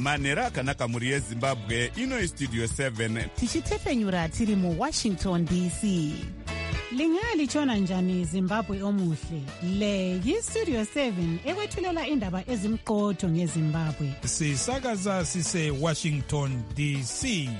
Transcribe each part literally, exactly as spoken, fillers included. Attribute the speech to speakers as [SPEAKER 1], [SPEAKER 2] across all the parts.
[SPEAKER 1] manhero akanaka mhuri yezimbabwe. Ino istudio seven
[SPEAKER 2] tichitefenyura tiri muwashington D C. Lingalitshona njani Zimbabwe omuhle? Le yistudio seven ekwethulela indaba ezimqotho ngeZimbabwe.
[SPEAKER 3] Sisakaza sise Washington D C.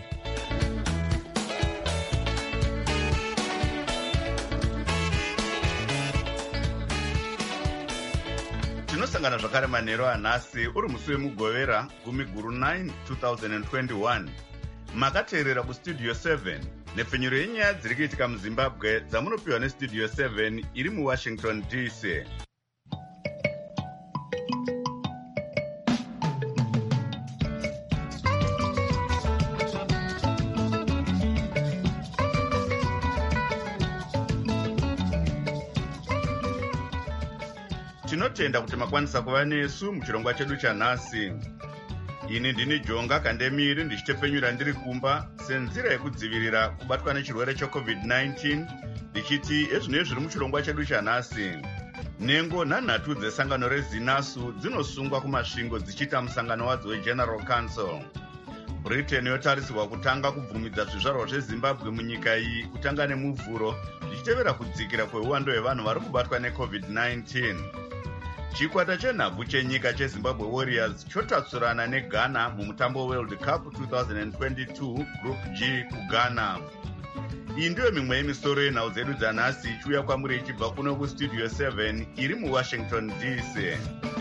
[SPEAKER 1] tinosangana zvakare manhero anhasi uri musi wemugovera gumi guru nine twenty twenty-one. Makateerera kustudio seven nepfenyuro yenyaya dziri kuitika muzimbabwe dzamunopiwa nestudio seven iri muwashington D C. Tinotenda kuti makwanisa kuva nesu muchirongwa chedu chanhasi. Ini ndini Jonga Kandemiri ndichitefenyura ndiri kumba senzira yekudzivirira kubatwa nechirwere checovid nineteen ndichiti ezvinoi zviri muchirongwa chedu chanhasi. Nhengo nhanhatu dzesangano rezinasu dzinosungwa kumasvingo dzichiita musangano wadzo weGeneral Council. Britain yotarisirwa kutanga kubvumidza zvizvarwa zveZimbabwe munyika iyi kutanga nemuvhuro zvichitevera kudzikira kweuwando hwevanhu vari kubatwa necovid nineteen. Chikwata chenhabvu chenyika cheZimbabwe Warriors chotatsurana neGhana mumutambo World Cup twenty twenty-two Group G kuGhana. Iyi ndiyo mimwe yemisoro yenhau dzedu dzanhasi ichiuya kwamuri ichibva kuno kustudio seven iri muWashington D C.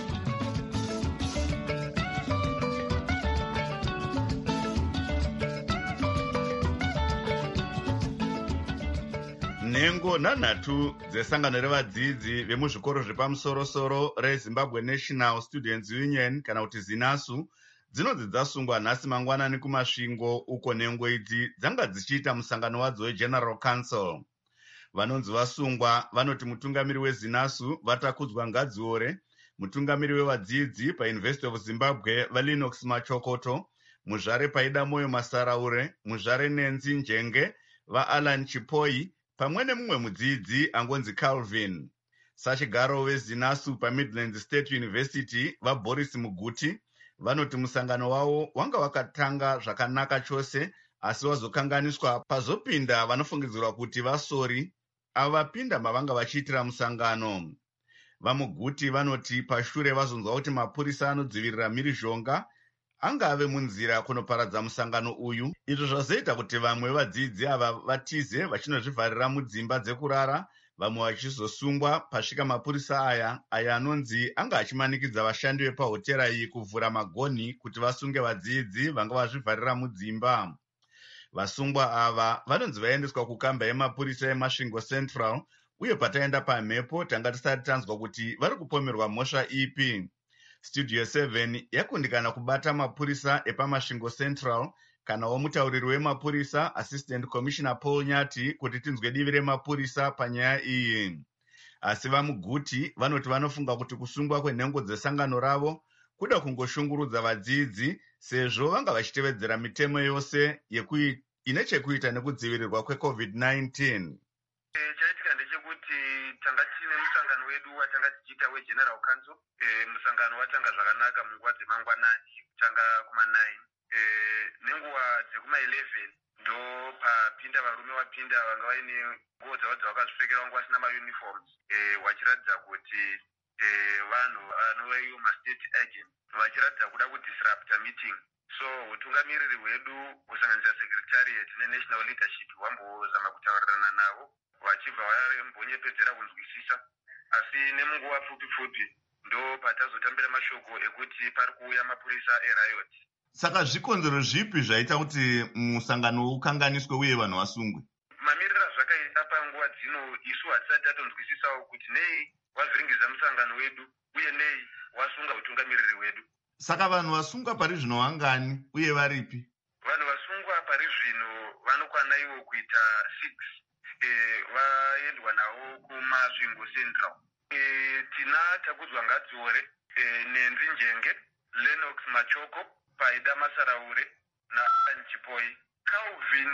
[SPEAKER 1] Nhengo nhanhatu dzesangano revadzidzi vemuzvikoro zvepamusoro-soro reZimbabwe National Students Union kana kuti zinasu dzinonzi dzasungwa nhasi mangwanani kumasvingo uko nhengo idzi dzanga dzichiita musangano wadzo weGeneral Council. Vanonzi vasungwa vanoti mutungamiri wezinasu Vatakudzwa Ngadziore, mutungamiri wevadzidzi paUniversity of Zimbabwe vaLinox Machokoto, muzvare paida Moyo Masaraure, muzvare Nenzi Njenge, vaAlan Chipoi, pamwe nemumwe mudzidzi angonzi Calvin. Sachigaro wezinasu paMidlands State University vaBoris Muguti vanoti musangano wavo wanga wakatanga zvakanaka chose asi wazokanganiswa pazopinda vanofungidzirwa kuti vasori avapinda mavanga vachiitira musangano. VaMuguti vanoti pashure vazonzwa kuti mapurisa anodzivirira mhirizhonga angave munzira kunoparadza musangano uyu, izvo zvazoita kuti vamwe vadzidzi ava vatize vachinozvivharira mudzimba dzekurara, vamwe vachizosungwa pasvika mapurisa aya aya anonzi anga achimanikidza vashandi vepahotera iyi kuvhura magonhi kuti vasunge vadzidzi vanga vazvivharira mudzimba. Vasungwa ava vanonzi vaendeswa kukamba yemapurisa yeMasvingo Central, uye pataenda pamhepo tanga tisati tanzwa kuti vari kupomerwa mhosva ipi. Studio seven yakundikana kubata mapurisa epaMasvingo Central kana womutauriri wemapurisa Assistant Commissioner Paul Nyati kuti tinzwe divi remapurisa panyaya iyi. Asi vaMuguti vanoti vanofunga kuti kusungwa kwenhengo dzesangano ravo kuda kungoshungurudza vadzidzi sezvo vanga vachitevedzera mitemo yose yekui ine chekuita nekudzivirirwa kwecovid nineteen.
[SPEAKER 4] Chaitika ndechekuti tanga tine musangano wedu watanga tichiita weGeneral Council. E, musangano watanga zvakanaka munguva dzemangwanani kutanga kuma nine. E, nenguva dzekuma eleven ndo papinda varume vapinda vanga vaine nguo dzavo dzavakazvipfekera vanga vasina mauniforms, e, vachiratidza kuti e, vanhu vanova ivo mastate agent vachiratidza kuda kudisrupta meeting. So utungamiriri hwedu kusanganisa secretariat nenational leadership wambozama kutaurirana navo vachibva vambonyepedzera kunzwisisa, asi nemunguva pfupi pfupi ndo patazotambira mashoko ekuti pari kuuya mapurisa eriot.
[SPEAKER 1] Saka zvikonzero zvipi zvaita kuti musangano ukanganiswe uye vanhu vasungwe?
[SPEAKER 4] Mamirira zvakaita panguva dzino isu hatisati tatonzwisisawo kuti nei wavhiringidza musangano wedu uye nei wasunga utungamiriri wedu.
[SPEAKER 1] Saka vanhu vasungwa pari zvino vangani uye varipi?
[SPEAKER 4] Vanhu vasungwa pari zvino vanokwana ivo kuita six. E, vaendwa navo kuMasvingo Central. E, tina Takudzwa Ngadziore, e, Nenzi Njenge, Lenox Machoko, Paida Masaraure naAlan Chipoi. Calvin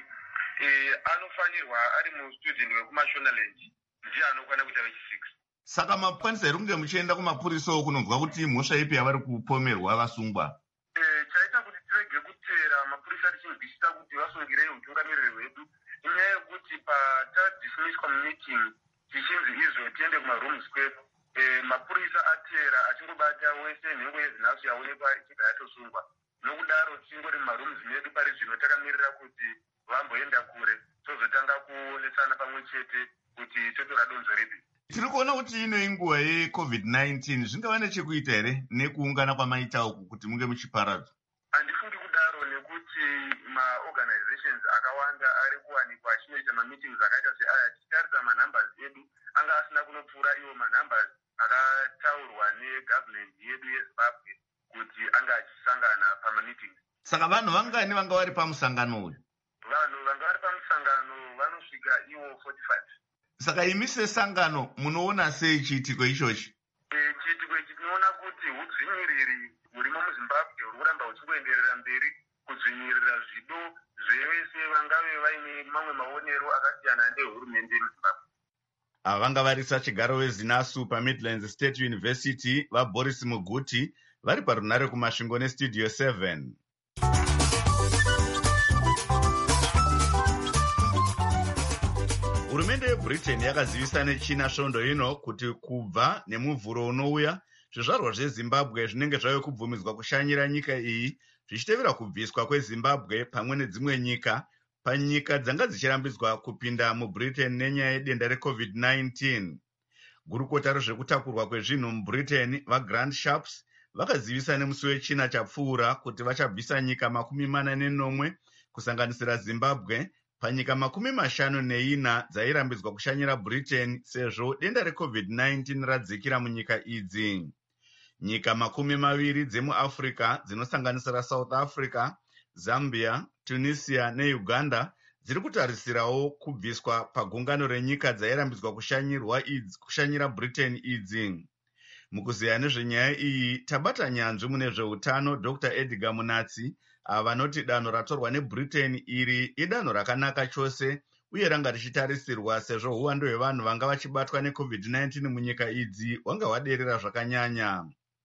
[SPEAKER 4] e, anofanirwa ari mustudent wekuMashonaland ndiye anokwana kuita vechi six.
[SPEAKER 1] Saka mapurisa iri kunge muchienda kumapurisa kunonzwa kuti mhosva ipi yavari kupomerwa vasungwa?
[SPEAKER 4] E, vachinzwisisa kuti vasungirei utungamiriri hwedu. Inyaya yekuti patadismisswa mumeeting tichinzi izvo tiende kumarooms kwedu, e, mapurisa atera achingobata wese nhengo yezinhasu yaonekwa ichibva yatosungwa. Nokudaro tingori mumarooms medu pari zvino takamirira kuti vamboenda kure tozotanga kuonesana pamwe chete kuti totora donzo ripi.
[SPEAKER 1] Tiri kuona kuti ino inguva yecovid nineteen zvingava nechekuita here nekuungana kwamaita uku kuti munge muchiparadzwa?
[SPEAKER 4] Handifungi kudaro nekuti maorganizations akawanda ari kuwanikwa achinoita mameetings akaita seaya. Tichitarisa manumbers edu anga asina kunopfuura iwo manumbers akataurwa negovernment yedu yeZimbabwe kuti anga achisangana pamameetings.
[SPEAKER 1] Saka vanhu vangani vanga vari pamusangano uyu?
[SPEAKER 4] Vanhu vanga vari pamusangano vanosvika iwo forty-five.
[SPEAKER 1] Saka imi sesangano munoona sei chiitiko ichochi?
[SPEAKER 4] E, chiitiko ichi tinoona kuti hudzvinyiriri hurimo muZimbabwe huri kuramba huchingoenderera mberi kudzvinyirira zvido zvevese vangave vaine mamwe maonero akasiyana nehurumende yemuZimbabwe.
[SPEAKER 1] Ava vanga vari sachigaro weZinasu paMidlands State University vaBoris Muguti vari parunare kumasvingo nestudio seven. Hurumende yeBritain yakazivisa nechina svondo ino kuti kubva nemuvhuro unouya zvizvarwa zveZimbabwe zvinenge zvave kubvumidzwa kushanyira nyika iyi zvichitevera kubviswa kweZimbabwe pamwe nedzimwe nyika panyika dzanga dzichirambidzwa kupinda muBritain nenyaya yedenda recovid nineteen. Gurukota rezvekutakurwa kwezvinhu muBritain vaGrant Shapps vakazivisa nemusi wechina chapfuura kuti vachabvisa nyika makumi mana nenomwe kusanganisira Zimbabwe panyika makumi mashanu neina dzairambidzwa kushanyira Britain sezvo denda recovid nineteen radzikira munyika idzi. Nyika makumi maviri dzemuAfrica dzinosanganisira South Africa, Zambia, Tunisia neUganda dziri kutarisirawo kubviswa pagungano renyika dzairambidzwa kushanyirwa idzi kushanyira Britain idzi. Mukuziya nezvenyaya iyi tabata nyanzvi mune zveutano Doctor Edgar Munatsi vanoti danho ratorwa neBritain iri idanho rakanaka chose uye ranga richitarisirwa sezvo uwando hwevanhu vanga vachibatwa necovid nineteen munyika idzi wanga hwaderera zvakanyanya.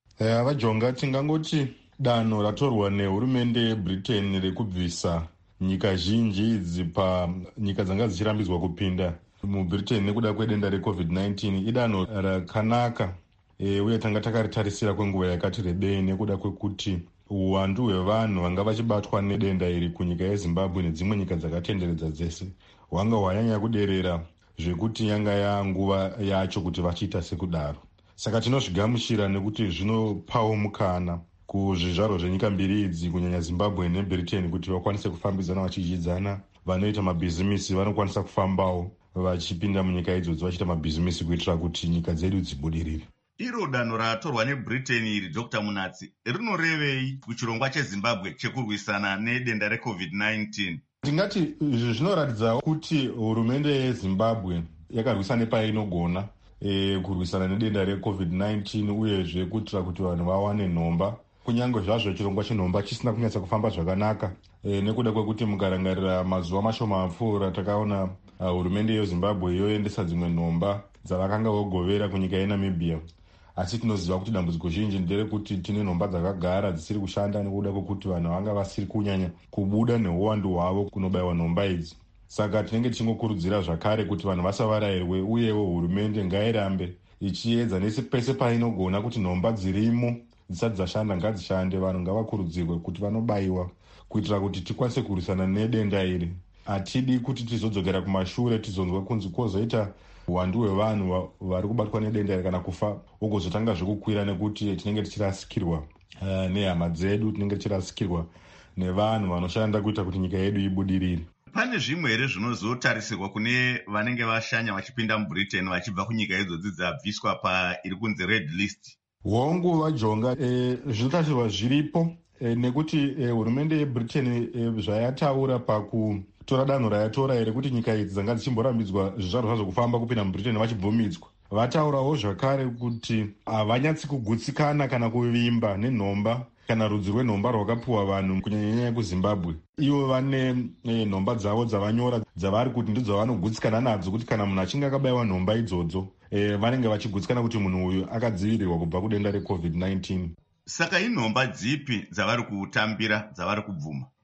[SPEAKER 5] Vajonga tingangoti danho ratorwa nehurumende yeBritain rekubvisa nyika zhinji idzi panyika dzanga dzichirambidzwa kupinda muBritain nekuda kwedenda recovid nineteen idanho rakanaka e, uye tanga takaritarisira kwenguva yakati rebei nekuda kwekuti uwandu hwevanhu vanga vachibatwa nedenda iri kunyika yeZimbabwe nedzimwe nyika dzakatenderedza dzese hwanga hwanyanya kuderera zvekuti yanga yanguva yacho kuti vachiita sekudaro. Saka tinozvigamuchira nekuti zvinopawo mukana kuzvizvarwa zvenyika mbiri idzi kunyanya Zimbabwe neBritain kuti vakwanise kufambidzana vachidyidzana. Vanoita mabhizimisi vanokwanisa kufambawo vachipinda munyika idzodzo vachiita mabhizimisi kuitira kuti nyika dzedu dzibudirire.
[SPEAKER 1] Iro danho ratorwa neBritain iri Doctor Munatsi rinorevei kuchirongwa cheZimbabwe chekurwisana nedenda recovid nineteen?
[SPEAKER 5] Ndingati izvi zvinoratidza kuti hurumende yeZimbabwe yakarwisa nepainogona e, kurwisana nedenda recovid nineteen uyezve kuitira kuti vanhu vawane nhomba. Kunyange zvazvo chirongwa chenhomba chisina kunyatsa kufamba zvakanaka e, nekuda kwekuti mukarangarira mazuva mashoma apfuura takaona uh, hurumende yeZimbabwe yoendesa dzimwe nhomba dzavakanga vogovera kunyika yeNamibia. Asi tinoziva kuti dambudziko zhinji nderekuti tine nhomba dzakagara dzisiri kushanda nekuda kwekuti vanhu vanga vasiri kunyanya kubuda neuwandu hwavo kunobayiwa nhomba idzi. Saka tinenge tichingokurudzira zvakare kuti vanhu vasavarayirwe uyewo hurumende ngairambe ichiedza nese pese painogona kuti nhomba dzirimo dzisati dzashanda ngadzishande. Vanhu ngavakurudzirwe kuti vanobayiwa kuitira kuti tikwanise kurwisana nedenda iri. Hatidi kuti tizodzokera kumashure tizonzwa kunzi kwozoita uwandu hwevanhu vari kubatwa nedenda iri kana kufa wogozotanga zvekukwira nekuti tinenge tichirasikirwa uh, nehama dzedu, tinenge tichirasikirwa nevanhu vanoshanda kuita kuti nyika yedu ibudirire.
[SPEAKER 1] Pane zvimwe here zvinozotarisirwa kune vanenge vashanya vachipinda muBritain vachibva kunyika idzodzi dzabviswa pairi kunzi red list?
[SPEAKER 5] Hongu vajonga e, zvinotarisirwa zviripo e, nekuti e, hurumende yeBritain e, zvayataura pakutora danho rayatora here kuti nyika idzi dzanga dzichimborambidzwa zvizvarwa zvazvo kufamba kupinda muBritain vachibvumidzwa. Vataurawo zvakare kuti havanyatsi kugutsikana kana kuvimba nenhomba kana rudzi rwenhomba rwakapiwa vanhu kunyanyanyanya kuZimbabwe. Ivo vane e, nhomba dzavo dzavanyora dzavari kuti ndidzo vanogutsikana nadzo kuti kana munhu achinge akabayiwa nhomba idzodzo e, vanenge vachigutsikana kuti munhu uyu akadzivirirwa kubva kudenda recovid nineteen.
[SPEAKER 1] Saka inhomba dzipi dzavari kutambira dzavari kubvuma?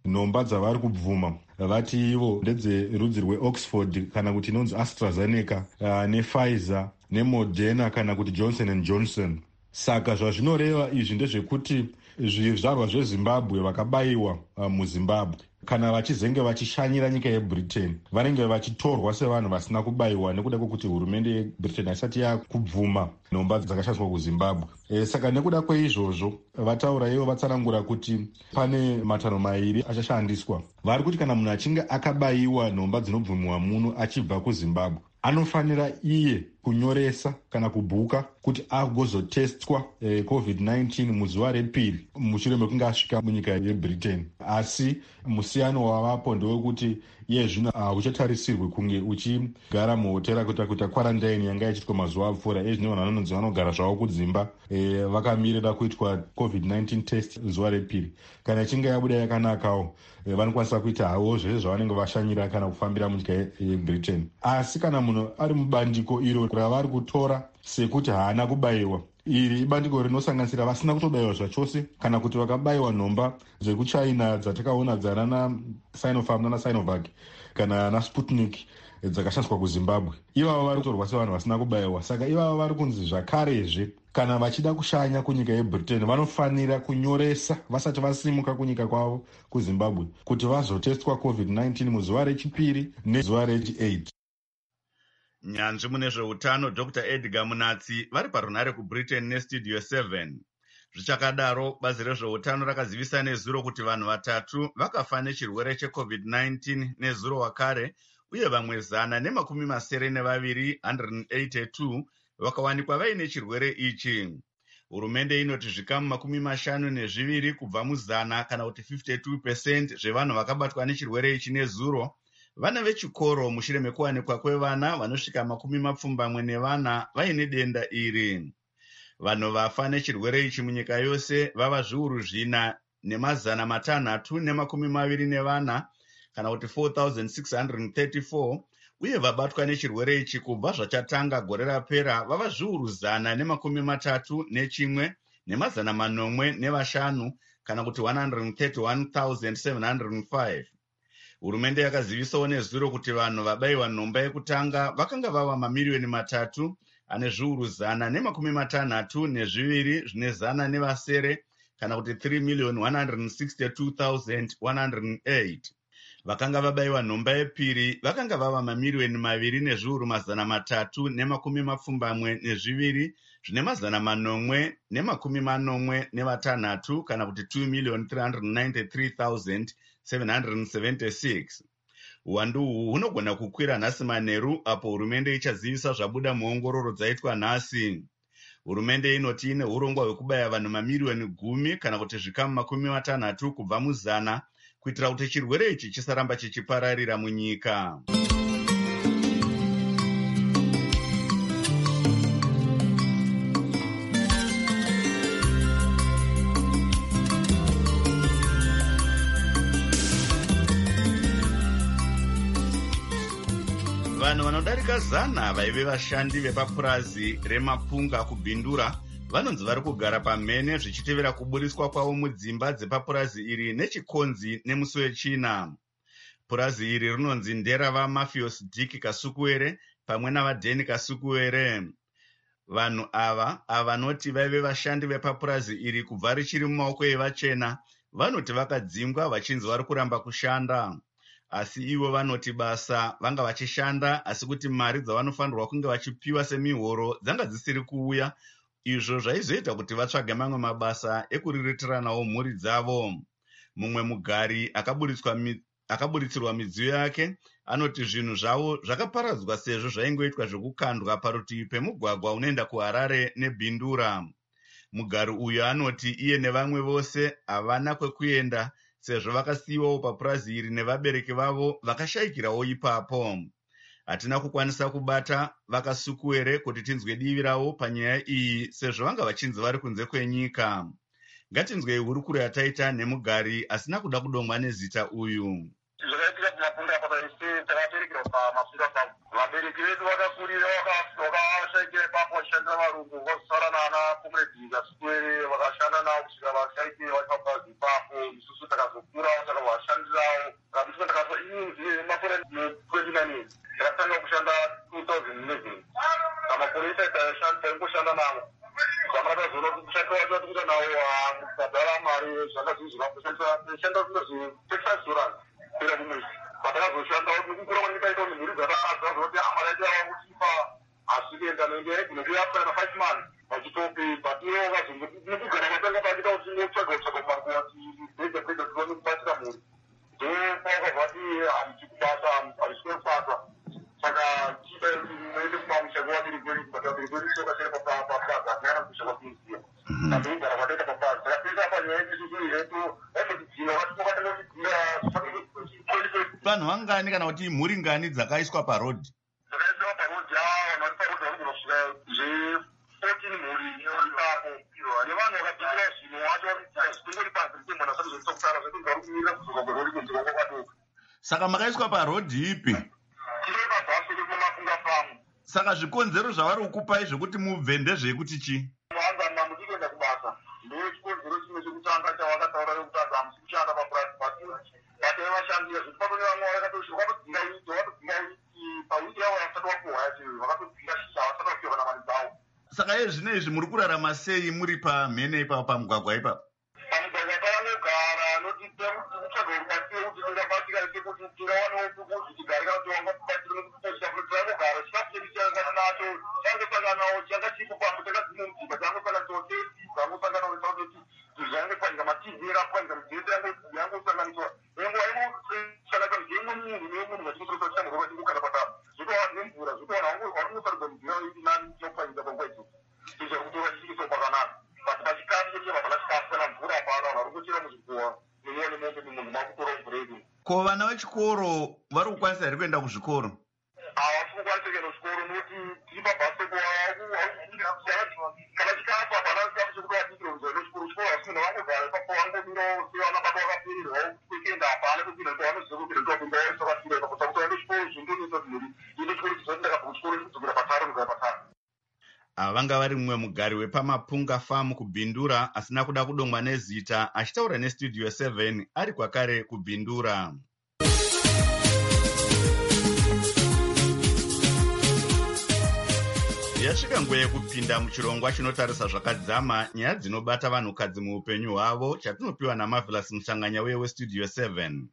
[SPEAKER 5] nhomba dzavari kubvuma vati ivo ndedzerudzi rweoxford kana kuti inonzi AstraZeneca, uh, nepfizer nemoderna kana kuti Johnson and Johnson. Saka zvazvinoreva izvi ndezvekuti zvizvarwa zvezimbabwe vakabayiwa uh, muzimbabwe kana vachizenge vachishanyira nyika yebritain vanenge vachitorwa sevanhu vasina kubayiwa nekuda kwekuti hurumende yebritain haisati yakubvuma nhomba dzakashandiswa kuzimbabwe. E, saka nekuda kweizvozvo vataura ivo vatsanangura kuti pane matanho mairi achashandiswa. Vari kuti kana munhu achinge akabayiwa nhomba dzinobvumiwa muno achibva kuzimbabwe anofanira iye kunyoresa kana kubhuka kuti agozotestwa eh, covid nineteen muzuva repiri mushure mekunge asvika munyika yebritain. Asi musiyano wavapo ndewekuti iye zvino hauchatarisirwi kunge uchigara muhotera kuita kuita kwarandaini yanga ichiitwa mazuva apfuura. Iye zvino vanhu vanonzi vanogara zvavo kudzimba e, vakamirira kuitwa covid nineteen test zuva repiri. Kana ichinge yabuda yakanakawo e, vanokwanisa kuita havo zvese zvavanenge vashanyira kana kufambira munyika yebritain. Asi kana munhu ari mubandiko iro ravari kutora sekuti haana kubayiwa, iri ibandiko rinosanganisira vasina kutobayiwa zvachose kana kuti vakabayiwa nhomba dzekuchina dzatakaona dzana naSinopharm nanaSinovac kana naSputnik dzakashandiswa kuzimbabwe. Ivavo vari kutorwa sevanhu vasina kubayiwa. Saka ivavo vari kunzi zvakarezve kana vachida kushanya kunyika yebritain vanofanira kunyoresa vasati vasimuka kunyika kwavo kuzimbabwe kuti vazotestwa covid nineteen muzuva rechipiri nezuva rechi-eight.
[SPEAKER 1] Nyanzvi mune zveutano Doctor Edgar Munatsi vari parunhare kubritain nestudio seven. Zvichakadaro bazi rezveutano rakazivisa nezuro kuti vanhu vatatu vakafa nechirwere checovid nineteen nezuro wakare, uye vamwe zana nemakumi masere nevaviri one hundred eighty-two vakawanikwa vaine chirwere ichi. Hurumende inoti zvikamu makumi mashanu nezviviri kubva muzana kana kuti fifty-two percent zvevanhu vakabatwa nechirwere ichi nezuro vana vechikoro mushure mekuwanikwa kwevana vanosvika makumi mapfumbamwe nevana vaine denda iri. Vanhu vafa nechirwere ichi munyika yose vava zviuru zvina nemazana matanhatu nemakumi maviri nevana kana kuti four thousand six hundred thirty-four, uye vabatwa nechirwere ichi kubva zvachatanga gore rapera vava zviuru zana nemakumi matatu nechimwe nemazana manomwe nevashanu kana kuti one hundred thirty-one thousand seven hundred five. Hurumende yakazivisawo nezuro kuti vanhu vabayiwa nhomba yekutanga vakanga vava mamiriyoni matatu ane zviuru zana nemakumi matanhatu nezviviri zvine zana nevasere kana kuti three million one hundred sixty-two thousand one hundred eight. Vakanga vabayiwa nhomba yepiri vakanga vava mamiriyoni maviri nezviuru mazana matatu nemakumi mapfumbamwe nezviviri zvine mazana manomwe nemakumi manomwe nevatanhatu kana kuti two million three hundred ninety-three thousand seven hundred seventy-six. Uwandu uhu hunogona kukwira nhasi manheru apo hurumende ichazivisa zvabuda muongororo dzaitwa nhasi. Hurumende inoti ine urongwa hwekubaya vanhu mamiriyoni gumi kana kuti zvikamu makumi matanhatu kubva muzana kuitira kuti chirwere ichi chisaramba chichipararira munyika. Vanhu vanodarika zana vaive vashandi vepapurazi remapunga kubhindura vanonzi vari kugara pamhene zvichitevera kuburiswa kwavo mudzimba dzepapurazi iri nechikonzi nemusi wechina. Purazi iri rinonzi nderava Mafios Dick Kasukuwere pamwe navaDheni Kasukuwere. Vanhu ava avanoti vaive vashandi vepapurazi iri kubva richiri mumaoko evachena vanoti vakadzingwa vachinzi vari kuramba kushanda. Asi ivo vanoti basa vanga vachishanda asi kuti mari dzavanofanirwa kunge vachipiwa semihoro dzanga dzisiri kuuya, izvo zvaizoita kuti vatsvage mamwe mabasa ekuriritirawo mhuri dzavo. Mumwe mugari akaburitsirwa midziyo yake anoti zvinhu zvavo zvakaparadzwa sezvo zvaingoitwa zvekukandwa parutivi pemugwagwa unoenda kuHarare neBhindura. Mugari uyu anoti iye nevamwe vose havana kwekuenda sezvo vakasiyiwawo papurazi iri nevabereki vavo vakashayikirawo ipapo. Hatina kukwanisa kubata vaKasukuwere kuti tinzwe divi ravo panyaya iyi sezvo vanga vachinzi vari kunze kwenyika. Ngatinzwei hurukuro yataita nemugari asina kuda kudongwa nezita uyu.
[SPEAKER 4] Zvakaitika kumapunda apa isi takaberekerwa pamapunda pangu. Vabereki vedu vakakurira vakashayikira ipapo vachishandira varungu vosara nana Comrade Kasukuwere vakashanda navo kusvika vashaikire vari papurazi ipapo. Isusu takazokurawo saka vashandi twenty-nine ndakatanga kushanda two thousand eleven amapurisa taingoshanda navo zvamatazoona kuti mushando wacho watikuita nawo kubhadhara mari zvakazvizvirashanda texas dollars pera kumwezi patakazoshanda kukura kwandikaita kuti mhuri dzakakadza zvinoti amari yacho yava kutipa asikuenda nekuyaana five months vachitopi patio nekugara kwatanga pandita kuti nekutsvaga kutsvaga kumarikuwati bhedha bhedha tione kubatsira mhuri ndopakavati haichikubasa haisikuebasa saka chida noende kumamusha kwaviri kweri kubata viri kweri sokasere papapapaza kana kusha kwapinziya kandoigara kwataita papaza saka pesa panyaya isusu yetu aitotidzira vatokatanga kudzira
[SPEAKER 1] vanhu vangani kana kuti mhuri ngani dzakaiswa parodhi
[SPEAKER 4] dzakaiswa parodhi aa vanhu vari parodhi vari kunosvika zve-fourteen mhuri ipapo nevanhu vakapindira zvino wacho zvitingori pasi ritemwana zvati zvetisokusara zveti vari kumirira kuzoka kwerori kunzira kwakwaduka
[SPEAKER 1] saka makaiswa parodhi ipi
[SPEAKER 4] tiri pabhaso rekumafunga famu
[SPEAKER 1] saka zvikonzero zvavari kukupai zvekuti mubve ndezvekuti chi
[SPEAKER 4] muanzana muchikuenda kubasa ndochikonzero chimwe chekutanga chavakataura yekutadza hamusi kushanda papurasi bati batee vashandira zvekuti patone vamwe vakatosvika vatodzinga wiki vatodzinga wiki pawiki yavo vasati vapuhwa yacho vakatodzinga shisha vasati vafiwa na mari dzavo
[SPEAKER 1] saka iye zvino izvi muri kurarama sei muri pamhene ipapo pamugwagwa ipapo
[SPEAKER 4] pamugwagwa pavanogara notikutsvaga kubatsira kuti tingabatsira sekuti tingawanewo kukuti tigarika kuti wangakubatsira nokutosha kuti tinogara chikafu chedu chakagara nacho changosanganawo changa chipo pamwe takadzime mudzimba dzangosanga chose dzangosanganawo tautoti zvange kwanika matv rakwanika mudzese yangosanganiswa nenguva inosanganisa mudzemwe munhu nemunhu vachinotoresa chamhurwa vachingogara patavo zvitowana nemvura zvitowana vanongosarudza mudzira iti nani tinokwanika panguva idzodzo izvo kutora chichiso kwakanaka but pachikafu chechevabva chikafu kana mvura apana vanhu vari kuchera muzvikowa nemuone mombe munhu makutora mvura yedu
[SPEAKER 1] ko vana vechikoro vari kukwanisa here kuenda kuzvikoro
[SPEAKER 4] havasi kukwanisa kuenda kuchikoro nokuti tiri pabhaso kana chikafu hapana chikafu chekuti vadikire kuzoenda kuchikoro chikoro vasina vangogara ipapo vangomirawo sevana baba vakapindirwawo kwekuenda hapana kwekuenda kuti vanoziva kuti ndopinda yose vakafira ipapo saka kuti vaende kuchikoro zvindonisa kuti mhuri iende kuchikoro chizoti ndakabva kuchikoro chidzokera patare kugara patare
[SPEAKER 1] ava vanga vari mumwe mugari wepamapunga famu kubhindura asina kuda kudongwa nezita achitaura nestudio seven ari kwakare kubhindura. Yasvika nguva yekupinda muchirongwa chinotarisa zvakadzama nyaya dzinobata vanhukadzi muupenyu hwavo chatinopiwa naMarvelous Mushanganya weye westudio seven.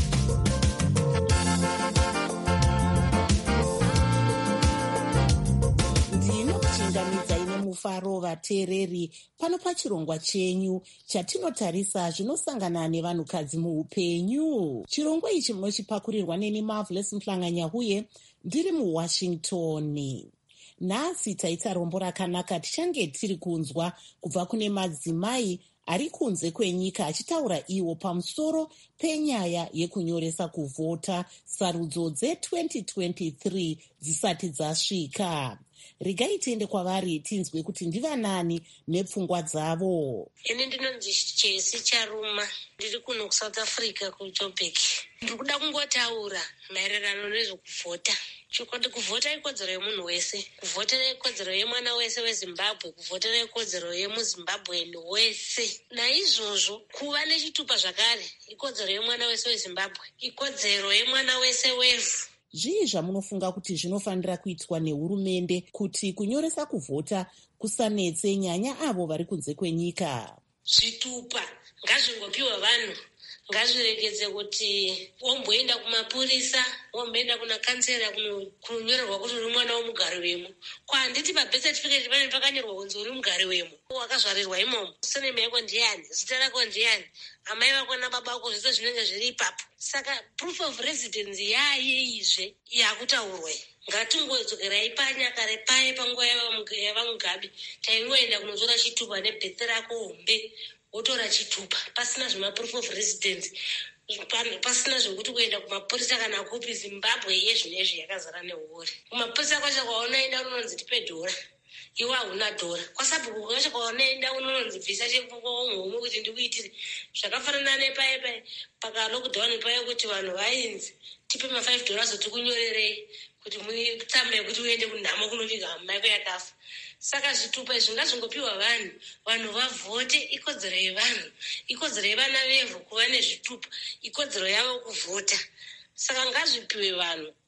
[SPEAKER 6] Ndinokuchingamidza ine mufaro vateereri pano pachirongwa chenyu chatinotarisa zvinosangana nevanhukadzi muupenyu. Chirongwa ichi munochipakurirwa neni Marvelous Mushanganya uye ndiri muWashington. Nhasi taita rombo rakanaka tichange tiri kunzwa kubva kune madzimai ari kunze kwenyika achitaura iwo pamusoro penyaya yekunyoresa kuvhota sarudzo dze-twenty twenty-three dzisati dzasvika. Regai tiende kwavari tinzwe kuti ndivanani nepfungwa dzavo.
[SPEAKER 7] Ini ndinonzi Jesi Charuma, ndiri kuno kuSouth Africa kuJoburg. Ndiri kuda kungotaura maererano nezvekuvhota. Chokwadi kuvhota ikodzero yemunhu wese, kuvhotera ikodzero yemwana wese weZimbabwe, kuvhotera ikodzero yemuZimbabweni wese. Naizvozvo kuva nechitupa zvakare ikodzero yemwana wese weZimbabwe, ikodzero yemwana wese wevhu.
[SPEAKER 6] Zvii zvamunofunga kuti zvinofanira kuitwa nehurumende kuti kunyoresa kuvhota kusanetse nyanya avo vari kunze kwenyika?
[SPEAKER 7] Zvitupa ngazvingopiwa vanhu, ngazviregedze kuti womboenda kumapurisa, womboenda kuna kansera kunonyorerwa kuti uri mwana womugari wemo. Kwanditi pabirth certificate pane pakanyorwa kunzi uri mugari wemo. Wakazvarirwa imomo. Surname yako ndiani? Zita rako ndiani? Amai vako nababa vako zvese zvinenge zviri ipapo. Saka proof of residence yayeizve yakutaurwa. Ngatingodzokerai panyakare paye panguva yavamugabe taingoenda kunotora chitupa nebirth rako hombe wotora chitupa pasina zvema proof of residence, pasina zvekuti kuenda kumapurisa kana kupi. Zimbabwe yezvinezvi yakazara nehuori. Kumapurisa kwacho kwaunoenda unonzi tipe dhora, iwe hauna dhora. Kwasabhuku kwacho kwaunoenda unonzi bvisa chekukohomwe kuti ndikuitire. Zvakafanana nepaye paye pakalockdown paye kuti vanhu vainzi tipe ma five dollars kuti kunyorerei kuti mutsamba yekuti uende kunhamo kunovika amai yakafa. Saka zvitupa izvi ngazvingopiwa vanhu, vanhu vavhote. Ikodzero yevanhu, ikodzero yevana vevhu kuva nezvitupa, ikodzero yavo kuvhota. Saka ngazvipiwe vanhu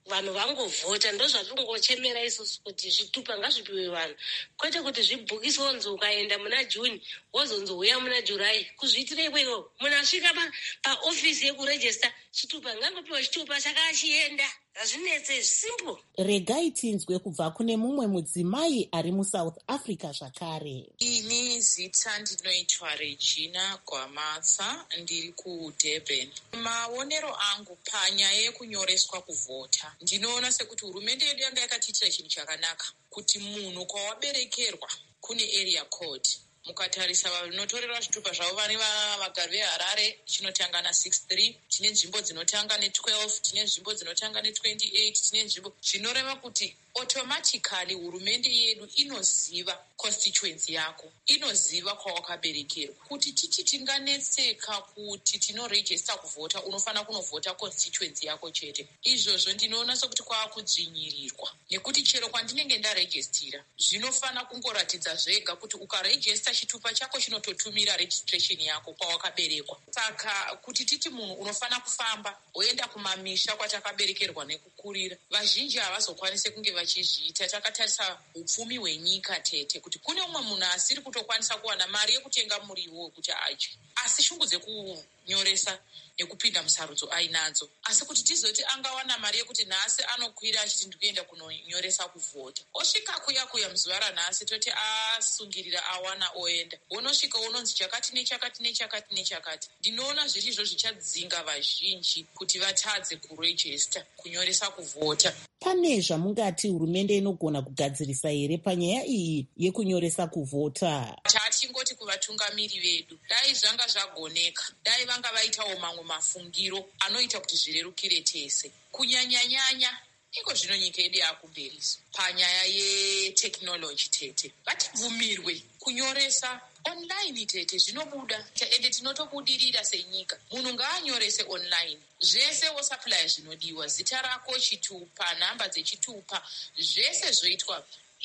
[SPEAKER 7] vanhu vangovhota. Ndo zvatingochemera isusu kuti zvitupa ngazvipiwe vanhu, kwete kuti zvibhukiswe wonzi ukaenda muna Juni wozonzouya muna July. Kuzviitire ikweyo munhu asvika paofisi yekurejista chitupa ngangopiwa chitupa chakachienda. Hazvinetse, simple.
[SPEAKER 6] Regai tinzwe kubva kune mumwe mudzimai ari muSouth Africa zvakare.
[SPEAKER 8] Ini zita ndinoitwa Regina Gwamatsa, ndiri kuDurban. Maonero angu panyaya yekunyoreswa kuvhota, ndinoona sekuti hurumende yedu yanga yakatiitira chinhu chakanaka kuti munhu kwawaberekerwa kune area code. Mukatarisa vanotorerwa zvitupa zvavo vane vagari veHarare chinotanga na-six three, tine nzvimbo dzinotanga ne-twelve, tine nzvimbo dzinotanga ne-twenty-eight, tine nzvimbo zvinoreva kuti automatically hurumende yedu inoziva constituency yako, inoziva kwawakaberekerwa. Kuti titi tinganetseka kuti tinorejista kuvhota, unofana kunovhota constituency yako chete. Izvozvo ndinoona sokuti kwakudzvinyirirwa, nekuti chero kwandinenge ndarejistira zvinofana kungoratidza zvega kuti ukarejista chitupa chako chinototumira registration yako kwawakaberekwa. Saka kuti titi munhu unofana kufamba woenda kumamisha kwatakaberekerwa nekukurira, vazhinji havazokwanise kunge vachizviita. Takatarisa upfumi hwenyika tete kuti kune umwe munhu asiri kutokwanisa kuwana mari yekutenga muriwo wekuti adye, asi shungu dzekunyoresa nekupinda musarudzo ainadzo. Asi kuti tizoti angawana mari yekuti nhasi anokwira achiti ndikuenda kunonyoresa kuvhota, osvika kuya kuya muzuva ranhasi toti asungirira awana oenda, wonosvika unonzi chakati nechakati nechakati nechakati. Ndinoona zviri izvo zvichadzinga vazhinji kuti vatadze kurejista kunyoresa kuvhota.
[SPEAKER 6] Pane zvamungati hurumende inogona kugadzirisa here panyaya iyi yekunyoresa kuvhota?
[SPEAKER 8] Tatingoti kuvatungamiri vedu, dai zvanga zvagoneka, dai vanga vaitawo mamwe mafungiro anoita kuti zvirerukire tese. Kunyanyanyanya iko zvino nyika yedu yakumberiso panyaya yeteknoloji tete, vatibvumirwe kunyoresa online tete, zvinobuda ende tinotobudirira senyika. Munhu ngaanyorese online zvese wosaplaya zvinodiwa, zita rako, chitupa, nhamba dzechitupa, zvese zvoitwa.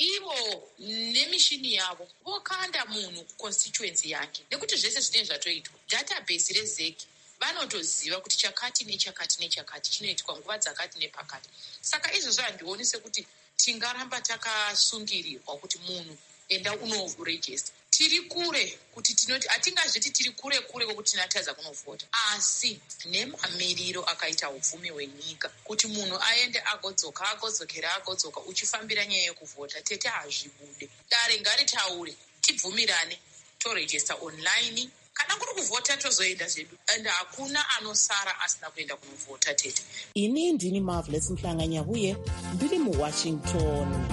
[SPEAKER 8] Ivo nemishini yavo vokanda munhu constituency yake, nekuti zvese zvinenge zvatoitwa. Database rezeki vanotoziva kuti chakati nechakati nechakati chinoitwa nguva dzakati nepakati. Saka izvozvo handioni sekuti tingaramba takasungirirwa kuti munhu enda unorejista. Tiri kure kuti tinoti hatingazviti tiri kure kure kwekuti tinatadza kunovhota, asi nemamiriro akaita upfumi hwenyika kuti munhu aende agodzoka agodzokera agodzoka uchifambira nyaya yekuvhota tete hazvibude. Dare ngaritaure, tibvumirane, torejista online. Kana kuri kuvhota tozoenda zvedu, ende hakuna anosara asina kuenda kunovhota tete.
[SPEAKER 6] Ini ndini Marvelous Mhlanga-Nyahuye, ndiri muWashington.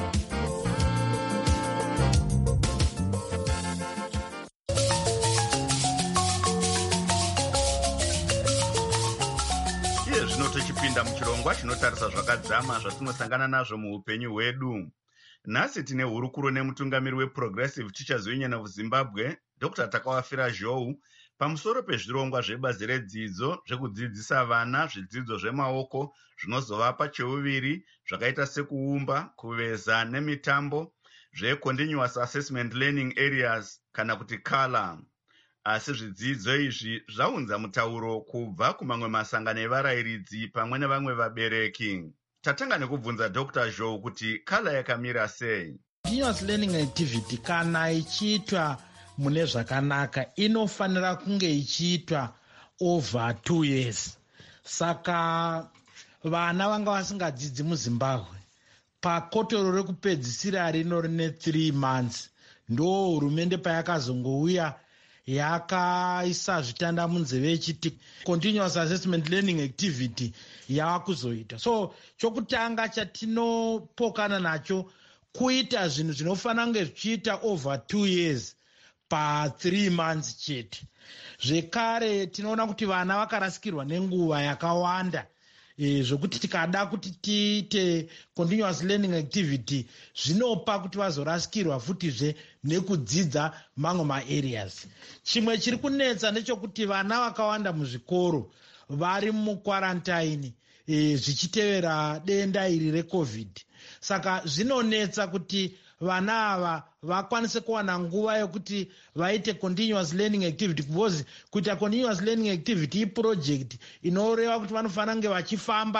[SPEAKER 1] Tochipinda muchirongwa chinotarisa zvakadzama zvatinosangana nazvo muupenyu hwedu. Nhasi tine hurukuro nemutungamiri weProgressive Teachers Union of Zimbabwe, Doctor Takawafira Zhou, pamusoro pezvirongwa zvebazi redzidzo zvekudzidzisa vana zvidzidzo zvemaoko zvinozovapa cheuviri zvakaita sekuumba, kuveza nemitambo, zveContinuous Assessment Learning Areas kana kuti CALA. Asi zvidzidzo izvi zvaunza mutauro kubva kumamwe masangano evarayiridzi pamwe nevamwe vabereki. Tatanga nekubvunza Doctor Zhou kuti CALA yakamira sei.
[SPEAKER 9] Continuous learning activity kana ichiitwa mune zvakanaka inofanira kunge ichiitwa over two years. Saka vana vanga vasingadzidzi muZimbabwe pakotoro rekupedzisira rino rine three months ndo hurumende payakazongouya yakaisa zvitanda munzeve yechiti continuous assessment learning activity yavakuzoita. So chokutanga chatinopokana nacho kuita zvinhu zvinofanira kunge zvichiita over two years pa three months chete. Zvekare tinoona kuti vana vakarasikirwa nenguva yakawanda e, zvokuti tikada kuti tiite continuous learning activity zvinopa kuti vazorasikirwa futizve nekudzidza mamwe maareas. Chimwe chiri kunetsa nechokuti vana vakawanda muzvikoro vari mukwarantine e, zvichitevera denda iri reCovid. Saka zvinonetsa kuti vana ava vakwanise kuwana nguva yokuti vaite continuous learning activity, because kuita continuous learning activity iproject inoreva kuti vanofanira kunge vachifamba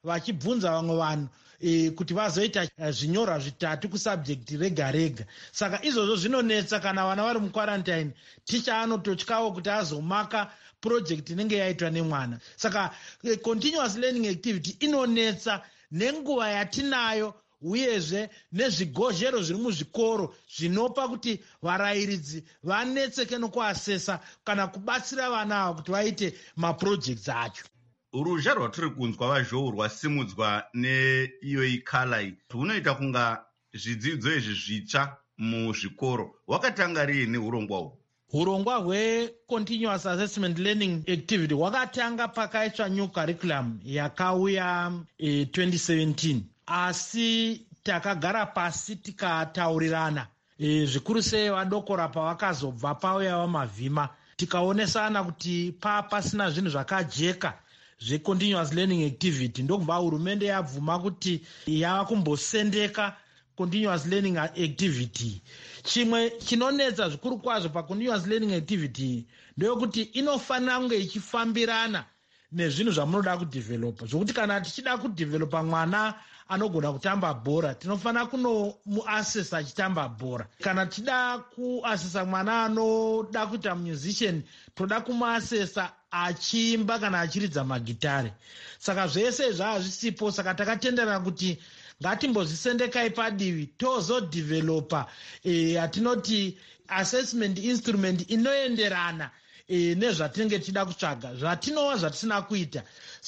[SPEAKER 9] vachibvunza vamwe vanhu E, kuti vazoita uh, zvinyorwa zvitatu kusubjekti rega rega. Saka izvozvo zvinonetsa kana vana vari mukwarantine ticha anototyawo kuti azomaka project inenge yaitwa nemwana. Saka uh, continuous learning activity inonetsa nenguva yatinayo uyezve nezvigozhero zviri muzvikoro zvinopa kuti varayiridzi vanetseke nokuasesa kana kubatsira vana ava kuti vaite maprojects acho.
[SPEAKER 1] Uruzha rwatiri kunzwa vazhou rwasimudzwa neiyo ikhala iyi hunoita kunga zvidzidzo izvi zvitsva muzvikoro. Hwakatanga rini urongwa uhwu?
[SPEAKER 9] Urongwa hwecontinuous assessment learning activity hwakatanga pakaitwa new curriculum yakauya e, twenty seventeen, asi takagara pasi tikataurirana e, zvikuru sei vadokora pavakazobva pauya vamavhima tikaonesana kuti pa pasina zvinhu zvakajeka zvecontinuous learning activity. Ndokubva hurumende yabvuma kuti yava kumbosendeka continuous learning activity. Chimwe chinonetsa zvikuru kwazvo pacontinuous learning activity ndeyokuti inofanira kunge ichifambirana nezvinhu zvamunoda kudevelopa, zvokuti kana tichida kudevelopa mwana anogona kutamba bhora tinofanira kunomuasesa achitamba bhora. Kana tichida kuasesa mwana anoda kuita musician toda kumuasesa achiimba kana achiridza magitare. Saka zvese zvaa zvisipo, saka takatenderana kuti ngatimbozvisendekai padivi tozodhevelopa yatinoti e, assessment instrument inoenderana e, nezvatinenge tichida kutsvaga zvatinova zvatisina kuita.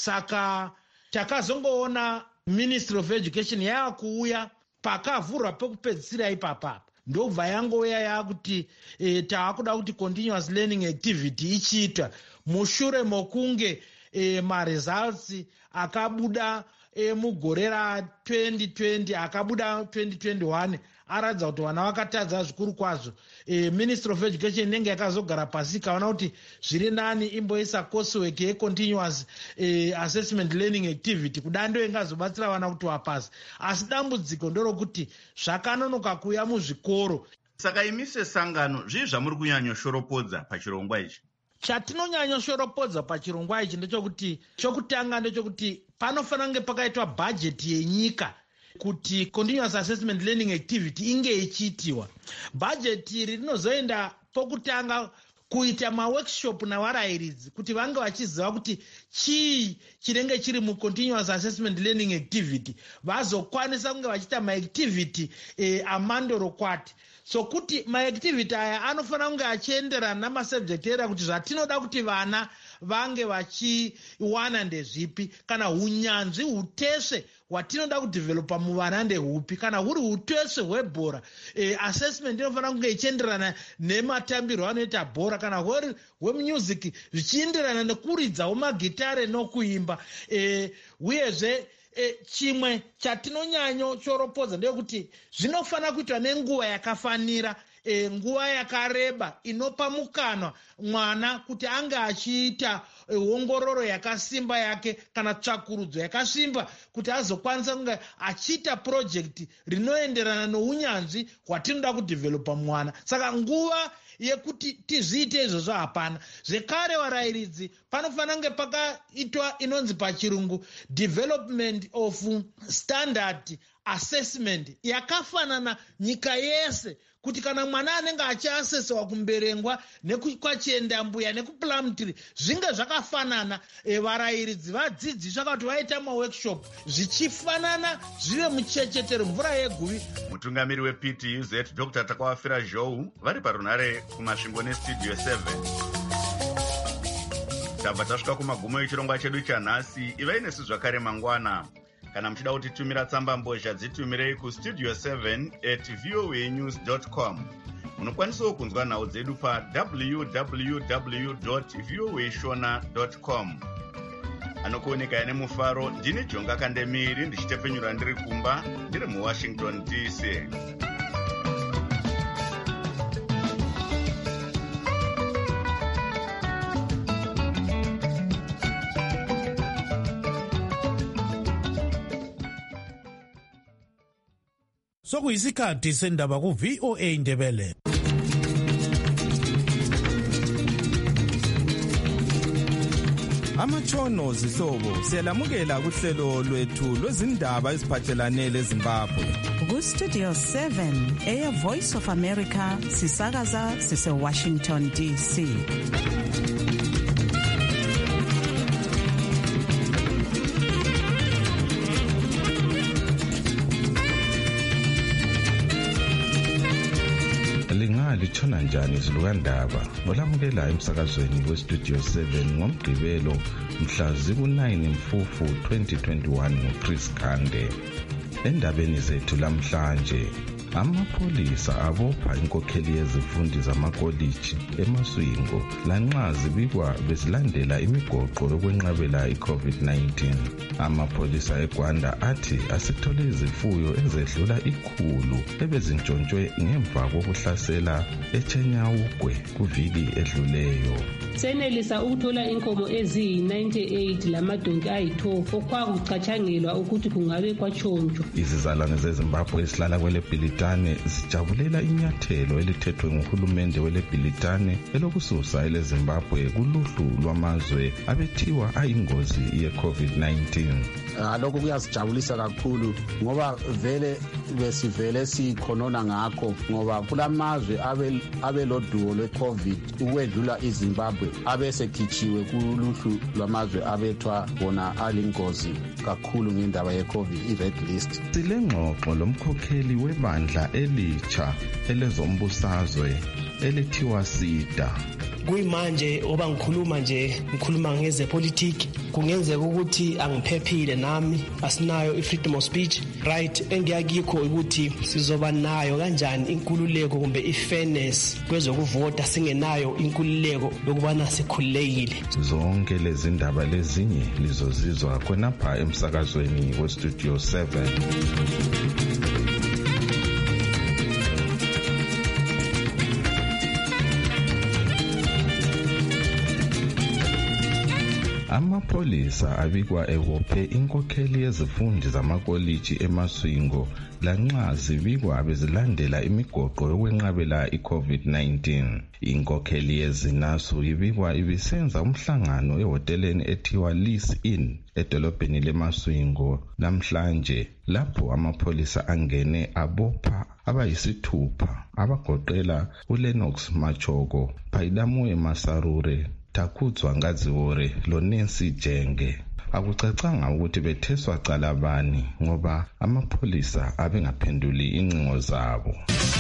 [SPEAKER 9] Saka takazongoona Ministry of Education yava kuuya pakavhurwa pekupedzisira ipapapa ndobva yangouya yakuti e, tavakuda kuti continuous learning activity ichiitwa mushure mokunge e, maresults akabuda e, mugore ra twenty twenty akabuda twenty twenty-one aradza kuti vana vakatadza zvikuru kwazvo. E, Ministry of Education inenge yakazogara pasi ikaona kuti zviri nani imboisa coursework yecontinuous e, assessment learning activity kudando ingazobatsira vana kuti vapasi. Asi dambudziko ndorokuti zvakanonoka kuuya muzvikoro.
[SPEAKER 1] Saka imi sesangano zvii zvamuri kunyanyoshoropodza pachirongwa ichi?
[SPEAKER 9] Chatinonyanyoshoropodza pachirongwa ichi ndechekuti chokutanga ndechekuti panofanira kunge pakaitwa bhajeti yenyika kuti continuous assessment learning activity inge ichiitiwa. Bhajeti iri rinozoenda pokutanga kuita maworkshop navarayiridzi kuti vange vachiziva kuti chii chinenge chiri mucontinuous assessment learning activity, vazokwanisa kunge vachiita maactivity e, amandorokwati. So kuti maactivity aya anofanira kunge achienderana namasubject era kuti zvatinoda kuti vana vange vachiwana ndezvipi, kana unyanzvi hutesve hwatinoda kudevelopa muvana ndehupi. Kana huri hutesve hwebhora e, assessment inofanira kunge ichienderana nematambirwo anoita bhora, kana huri hwemusic zvichienderana nekuridzawo magitare nokuimba e, uyezve E, chimwe chatinonyanyo choropodza ndeyekuti zvinofanira kuitwa nenguva yakafanira, e, nguva yakareba inopa mukanwa mwana kuti ange achiita e, ongororo yakasimba yake kana tsvakurudzo yakasimba kuti azokwanisa kunge achiita project rinoenderana nounyanzvi hwatinoda kudevelopa mwana. Saka nguva yekuti tizviite izvozvo hapana. Zvekare varayiridzi panofanira kunge pakaitwa inonzi pachirungu development of standard assessment yakafanana nyika yese, kuti kana mwana anenge achiasesewa kumberengwa nekwachiendambuya nekuplamtry zvinge zvakafanana. E, varayiridzi vadzidziswa kuti vaita maworkshop zvichifanana zvive muchechetero mvura yeguvi.
[SPEAKER 1] Mutungamiri weP T U Z Doctor Takawafira Zhou vari parunare kumasvingo nestudio seven. Tabva tasvika kumagumo echirongwa chedu chanhasi. Ivai nesu zvakare mangwana. Kana muchida kutitumira tsamba mbozha dzitumirei kustudio seven at voa news dot com. Munokwanisawo kunzwa nhau dzedu pa w w w dot voa shona dot com. Anokuoneka ine mufaro ndini Jonga Kandemiri ndichitepfenyura ndiri kumba ndiri muWashington D C.
[SPEAKER 3] Sokuyisikhathi sendaba ku V O A Ndebele.
[SPEAKER 10] amatshono zihlobo siyalamukela kuhlelo lwethu lwezindaba eziphathelane leZimbabwe.
[SPEAKER 2] Ku-Studio seven, Air Voice of America, sisakaza sise-Washington D C.
[SPEAKER 11] Litshona njani izilukandaba olamukela emsakazweni we-Studio seven ngomgqibelo mhla ziku-nine Mfufu twenty twenty-one nguChris Khande. Endabeni zethu lamhlanje, amapholisa abopha inkokheli yezifundi zamakoliji eMaswingo lanxa zibikwa bezilandela imigoqo yokwenqabela i-COVID nineteen. Amapholisa eGwanda athi asithole izifuyo ezedlula ikhulu ebezintshontshwe ngemva kokuhlasela eChenyawugwe kuviki edluleyo.
[SPEAKER 12] Senelisa ukuthola inkomo eziyi-ninety-eight lamadonki ayi-twelve okwakucatshangelwa ukuthi kungabe kwatshontshwa.
[SPEAKER 11] Izizalwane zeZimbabwe esihlala kweleBhilitane zijabulela inyathelo elithethwe nguhulumende weleBhilitane elokususa eleZimbabwe kuluhlu lwamazwe abethiwa ayingozi ye-COVID nineteen.
[SPEAKER 13] Lokho kuyasijabulisa kakhulu ngoba vele besivele sikhonona ngakho ngoba kulamazwe abeloduwo lwe-COVID ukwedlula iZimbabwe abesekhichiwe kuluhlu lwamazwe abethwa bona alingozi kakhulu ngendaba ye-COVID i-red list.
[SPEAKER 11] Silengxoxo lomkhokheli webandla elitsha elezombusazwe elithiwa SIDA.
[SPEAKER 14] Kuyimanje oba ngikhuluma nje ngikhuluma ngezepolitiki kungenzeka ukuthi angiphephile nami asinayo i-freedom of speech right engiyakikho ukuthi sizoba nayo kanjani inkululeko kumbe i-fairness kwezokuvota singenayo inkululeko yokubana sikhululekile.
[SPEAKER 11] Zonke lezi ndaba lezinye lizozizwa khonapha emsakazweni we-Studio seven. Amapholisa abikwa ebophe inkokheli yezifundi zamakoliji eMaswingo lanxa zibikwa bezilandela imigoqo yokwenqabela i-COVID nineteen. Inkokheli yezinasu ibikwa ibisenza umhlangano ehoteleni ethiwa Lease Inn edolobheni leMaswingo namhlanje lapho amapholisa angene abopha abayisithupha abagoqela uLenox Machoko, Phaidamoe Masarure, Takhudzwa Ngadziwore loNancy Jenge. Akucacanga ukuthi betheswa cala bani ngoba amapholisa abengaphenduli incingo zabo.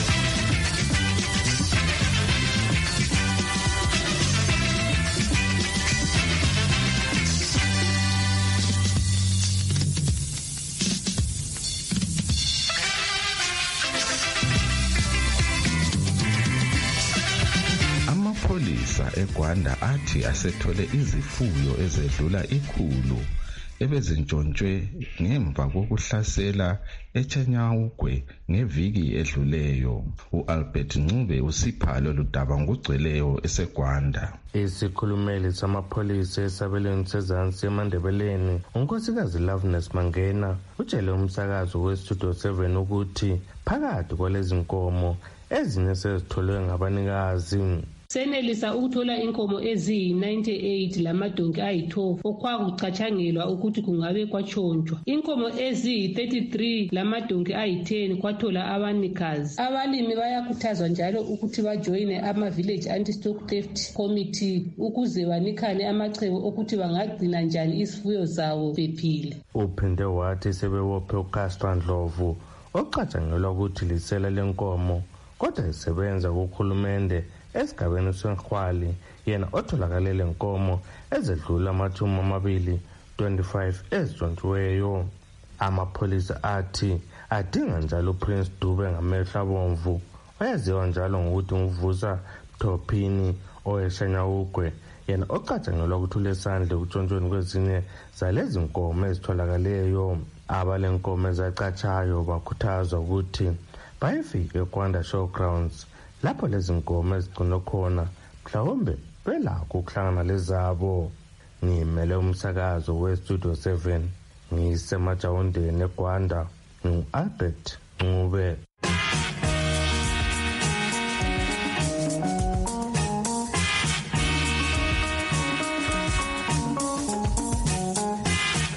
[SPEAKER 11] Amapholisa eGwanda athi asethole izifuyo ezedlula ikhulu ebezintshontshwe ngemva kokuhlasela eChenyawugwe ngeviki edluleyo. U-Albert Ncube usiphalo ludaba ngugcweleyo eseGwanda.
[SPEAKER 15] Isikhulumeli samapholisa esabelweni sezansi eMandebeleni unkosikazi Loveness Mangena utshele umsakazo we-Studio seven ukuthi phakathi kwalezi nkomo ezinye sezitholwe ngabanikazi.
[SPEAKER 12] Senelisa ukuthola inkomo eziyi-ninety-eight lamadonki ayi-twelve okwakucatshangelwa ukuthi kungabe kwatshontshwa. Inkomo eziyi-thirty-three lamadonki ayi-ten kwathola abanikazi. Abalimi bayakhuthazwa njalo ukuthi bajoyine ama-Village Anti-Stock Theft Committee ukuze banikane amacebo okuthi bangagcina njani isifuyo zawo bephile.
[SPEAKER 15] Uphinde wathi sebewophe uCastro Ndlovu ocatshangelwa ukuthi lisela lenkomo kodwa isebenza kuhulumende esigabeni senkhwali yena otholakale lenkomo ezedlula amathumi amabili twenty-five ezintshontshiweyo. Amapholisa athi adinga njalo uPrince Dube ngamehlo abomvu oyaziwa njalo ngokuthi nguvusa Thophini oweChenyawugwe yena ocatshangelwa ukuthi ulesandla ekutshontshweni kwezinye zalezi nkomo ezitholakaleyo. Abalenkomo ezacatshayo bakhuthazwa ukuthi bayifike eGwanda Showgrounds lapho lezi nkomo ezigcinwa khona mhlawumbe belakho ukuhlangana lezabo. Ngimele umsakazo we-Studio seven ngisemajawundeni eGwanda ngu-Albert Ncube.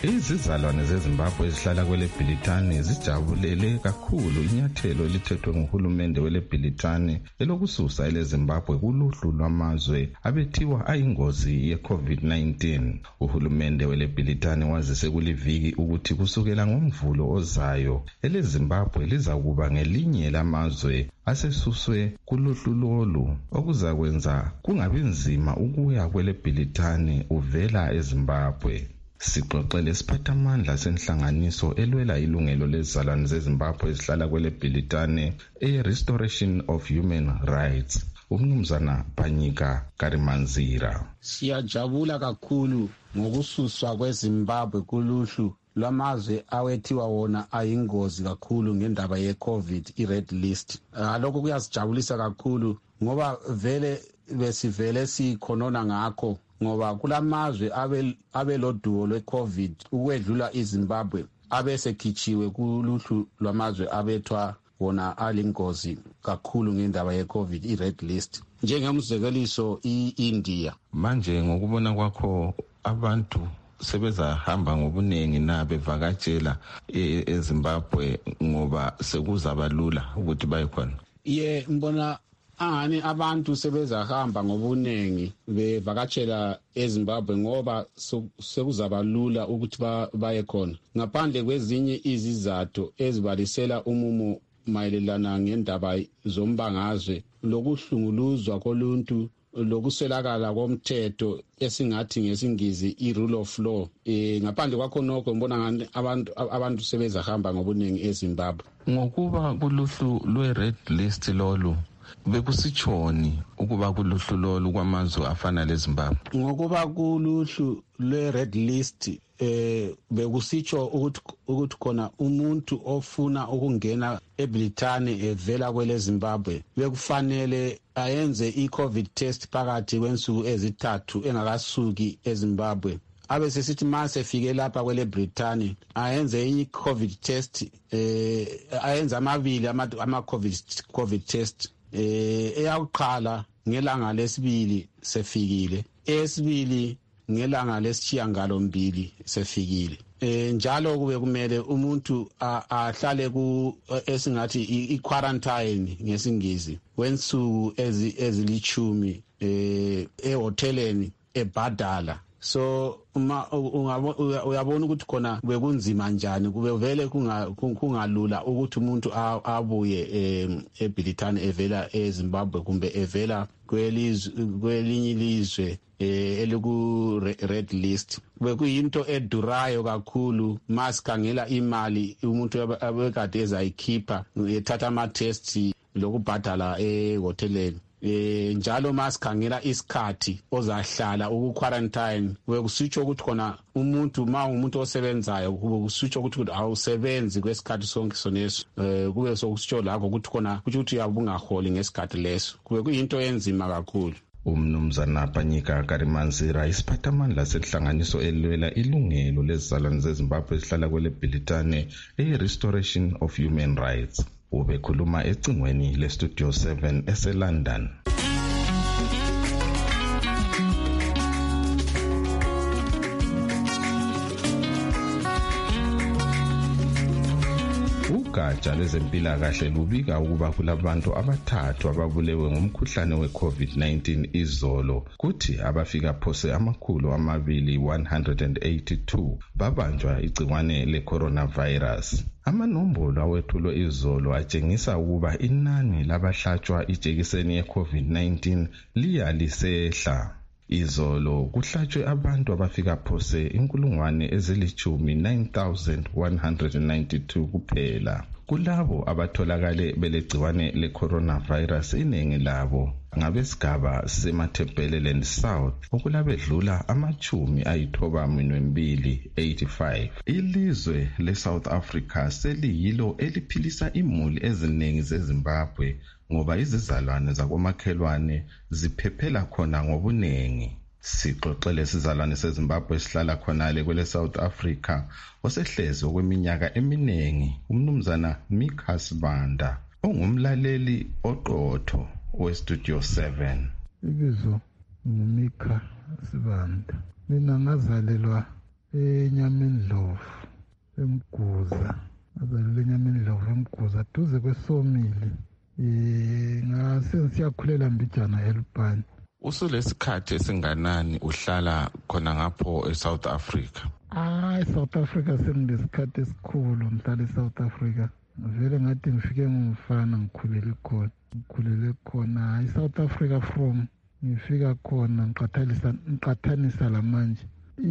[SPEAKER 11] Izizalwane zeZimbabwe ezihlala kwele Bhilitane zijabulele kakhulu inyathelo elithethwe nguhulumende wele Bhilitane elokususa ele Zimbabwe kuluhlu lwamazwe abethiwa ayingozi ye-COVID nineteen. Uhulumende wele Bhilitane wazise kuliviki ukuthi kusukela ngoMvulo ozayo ele Zimbabwe lizakuba ngelinye lamazwe asesuswe kuluhlu lolu, okuzakwenza kungabi nzima ukuya kwele Bhilitane uvela eZimbabwe. Sixoxele isiphathamandla senhlanganiso elwela ilungelo lezizalwane zeZimbabwe ezihlala kwele Bhilitane e-Restoration of Human Rights, umnumzana Phanyika Karimanzira.
[SPEAKER 13] Siyajabula kakhulu ngokususwa kweZimbabwe kuluhlu lwamazwe awethiwa wona ayingozi kakhulu ngendaba ye-COVID i-red list. Lokho kuyasijabulisa kakhulu ngoba vele besivele sikhonona ngakho, ngoba kulamazwe abeloduwo lwe-COVID ukwedlula iZimbabwe abesekhichiwe kuluhlu lwamazwe abethwa wona alingozi kakhulu ngendaba ye-COVID i-red list, njengemzekeliso i-India.
[SPEAKER 11] Manje ngokubona kwakho abantu sebezahamba ngobuningi na bevakatshela eZimbabwe ngoba sekuzaba lula ukuthi baye khona?
[SPEAKER 13] Ye mbona angani abantu sebezahamba ngobuningi bevakatshela eZimbabwe ngoba sekuzaba lula ukuthi baye khona, ngaphandle kwezinye izizathu ezibalisela umumo mayelelana ngendaba zombangazwe, lokuhlunguluzwa koluntu, lokuswelakala komthetho esingathi ngesingizi i-rule of law. E, ngaphandle kwakho nokho mbona ngani abantu abantu sebezahamba ngobuningi eZimbabwe.
[SPEAKER 11] Ngokuba kuluhlu lwe-red list lolu bekusitshoni ukuba kuluhlu lolu kwamazwe afana leZimbabwe?
[SPEAKER 13] Ngokuba kuluhlu lwe-red list eh bekusitsho ukuthi ukuthi khona umuntu ofuna ukungena eBhilitane evela kwele Zimbabwe bekufanele ayenze i-COVID test phakathi kwensuku ezithathu engakasuki eZimbabwe. Abe sesithi mase efike lapha kwele Britane ayenze i COVID test, eh ayenza amabili ama COVID COVID test. Eh eyakuqala ngelanga lesibili sefikile, esibili ngelanga lesishiyangalo mbili sefikile. Eh njalo kube kumele umuntu ahlale ku esingathi i-quarantine ngesingizi wensuku ezilichumi eh ehoteleni eBadala. So uma uyabona ukuthi khona bekunzima njani, kube vele kungalula ukuthi umuntu abuye eBhilitane evela eZimbabwe kumbe evela kwelinye ilizwe eliku red list. Bekuyinto edurayo kakhulu, masikhangela imali umuntu abekade ezayikhipha ethatha ama tests lokubhadala ehoteleni. Eh njalo masikhangela isikhathi ozahlala uku quarantine, wekusitsho ukuthi khona umuntu ma umuntu osebenzayo kusitsho ukuthi awusebenzi kwesikhathi sonke soneso, eh kube sokusitsho lakho ukuthi khona ukuthi uyabungaholi ngesikhathi leso. Kube kuyinto enzima kakhulu.
[SPEAKER 11] Umnumzana Phanyika Karimanzira, isiphathamandla senhlanganiso elwela ilungelo lezizalwane zeZimbabwe ezihlala kwele Bhilitane e-Restoration of Human Rights, ubekhuluma ecingweni le-Studio seven ese-London. Ugatsha lwezempilakahle lubika ukuba kulabantu abathathu ababulewe ngumkhuhlane we-COVID nineteen izolo, kuthi abafika phose amakhulu amabili one hundred eighty-two babanjwa igciwane le-coronavirus. Amanombolo awethulwe izolo atshengisa ukuba inani labahlatshwa ijekiseni ye-COVID nineteen liya lisehla. Izolo kuhlatshwe abantu abafika phose inkulungwane ezilichumi nine thousand one hundred ninety-two kuphela. Kulabo abatholakale belegciwane le-coronavirus, iningi labo ngabesigaba seMatabeleland South, okulabedlula amachumi ayithoba minwembili eighty-five. Ilizwe le-South Africa seliyilo eliphilisa imuli eziningi zeZimbabwe ngoba izizalwane zakomakhelwane ziphephela khona ngobuningi. Sixoxele isizalwane seZimbabwe sihlala khonale kwele South Africa osehlezi okweminyaka eminingi, umnumzana Mika Sibanda, ongumlaleli oqotho we-Studio seven.
[SPEAKER 16] Ibizo ngumika Sibanda. Mina ngazalelwa enyameni Ndlovu eMguza, ngazalelwa enyameni Ndlovu eMguza duze kwesomile. Eh ngase siyakhulela Mbijana eLupane.
[SPEAKER 11] Usulesikhathi esinganani uhlala khona ngapho eSouth Africa?
[SPEAKER 16] Ah, eSouth Africa sengilesikhathi esikhulu ngihlala eSouth Africa. Vele ngathi ngifike ngumfana ngikhulele khona. Ngikhulele khona eSouth Africa from ngifika khona ngiqathanisa ngiqathanisa lamanje.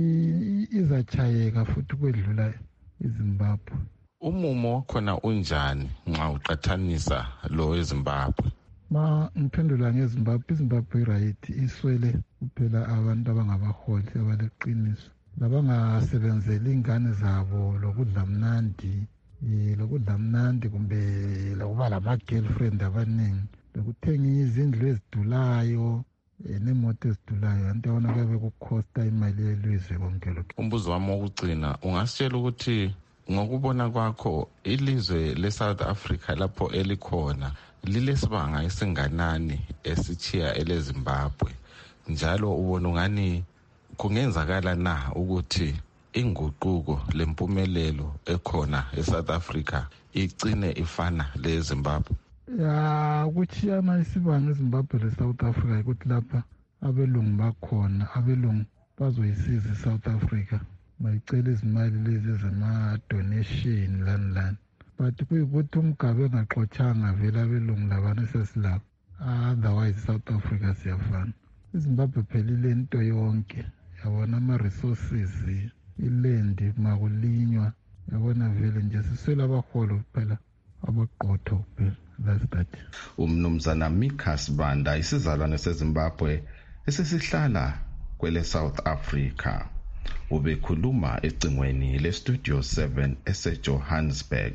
[SPEAKER 16] Izachayeka futhi kwedlula eZimbabwe.
[SPEAKER 11] Umumo wakhona unjani nxa uqathanisa lo eZimbabwe?
[SPEAKER 16] Ma ngiphendula ngeZimbabwe, iZimbabwe right iswele kuphela abantu abangabaholi abaleqiniso. Labangasebenzeli ingane zabo lokudla mnandi, lokudla mnandi kumbe lokuba lama girlfriend abaningi, lokuthenga izindlu ezidulayo nemoto ezidulayo, anti yona kube kukhosta imali yelizwe konke lokho.
[SPEAKER 11] Umbuzo wami wokugcina, ungasitshela ukuthi ngokubona kwakho ilizwe leSouth Africa lapho elikhona lilesibanga esinganani esichiya eleZimbabwe, njalo ubona ngani kungenzakala na ukuthi inguquko lempumelelo ekhona eSouth Africa igcine ifana leZimbabwe?
[SPEAKER 16] Ya kuchiyana isibanga eZimbabwe leSouth Africa ukuthi lapha abelungu bakhona, abelungu bazoyisiza eSouth Africa bayicela izimali lezi zama donation lani lani, but kuyikuthi umgabe engaxotshanga vele abelungu labana sesilapha, otherwise South Africa siyafana. iZimbabwe phelile into yonke, yabona ama-resources, ilendi makulinywa, yabona vele nje siswele abaholo kuphela abaqotho kuphela. That's that.
[SPEAKER 11] Umnumzana Mika Sibanda isizalwane seZimbabwe esesihlala kwele South Africa ubekhuluma ecingweni le Studio seven eseJohannesburg.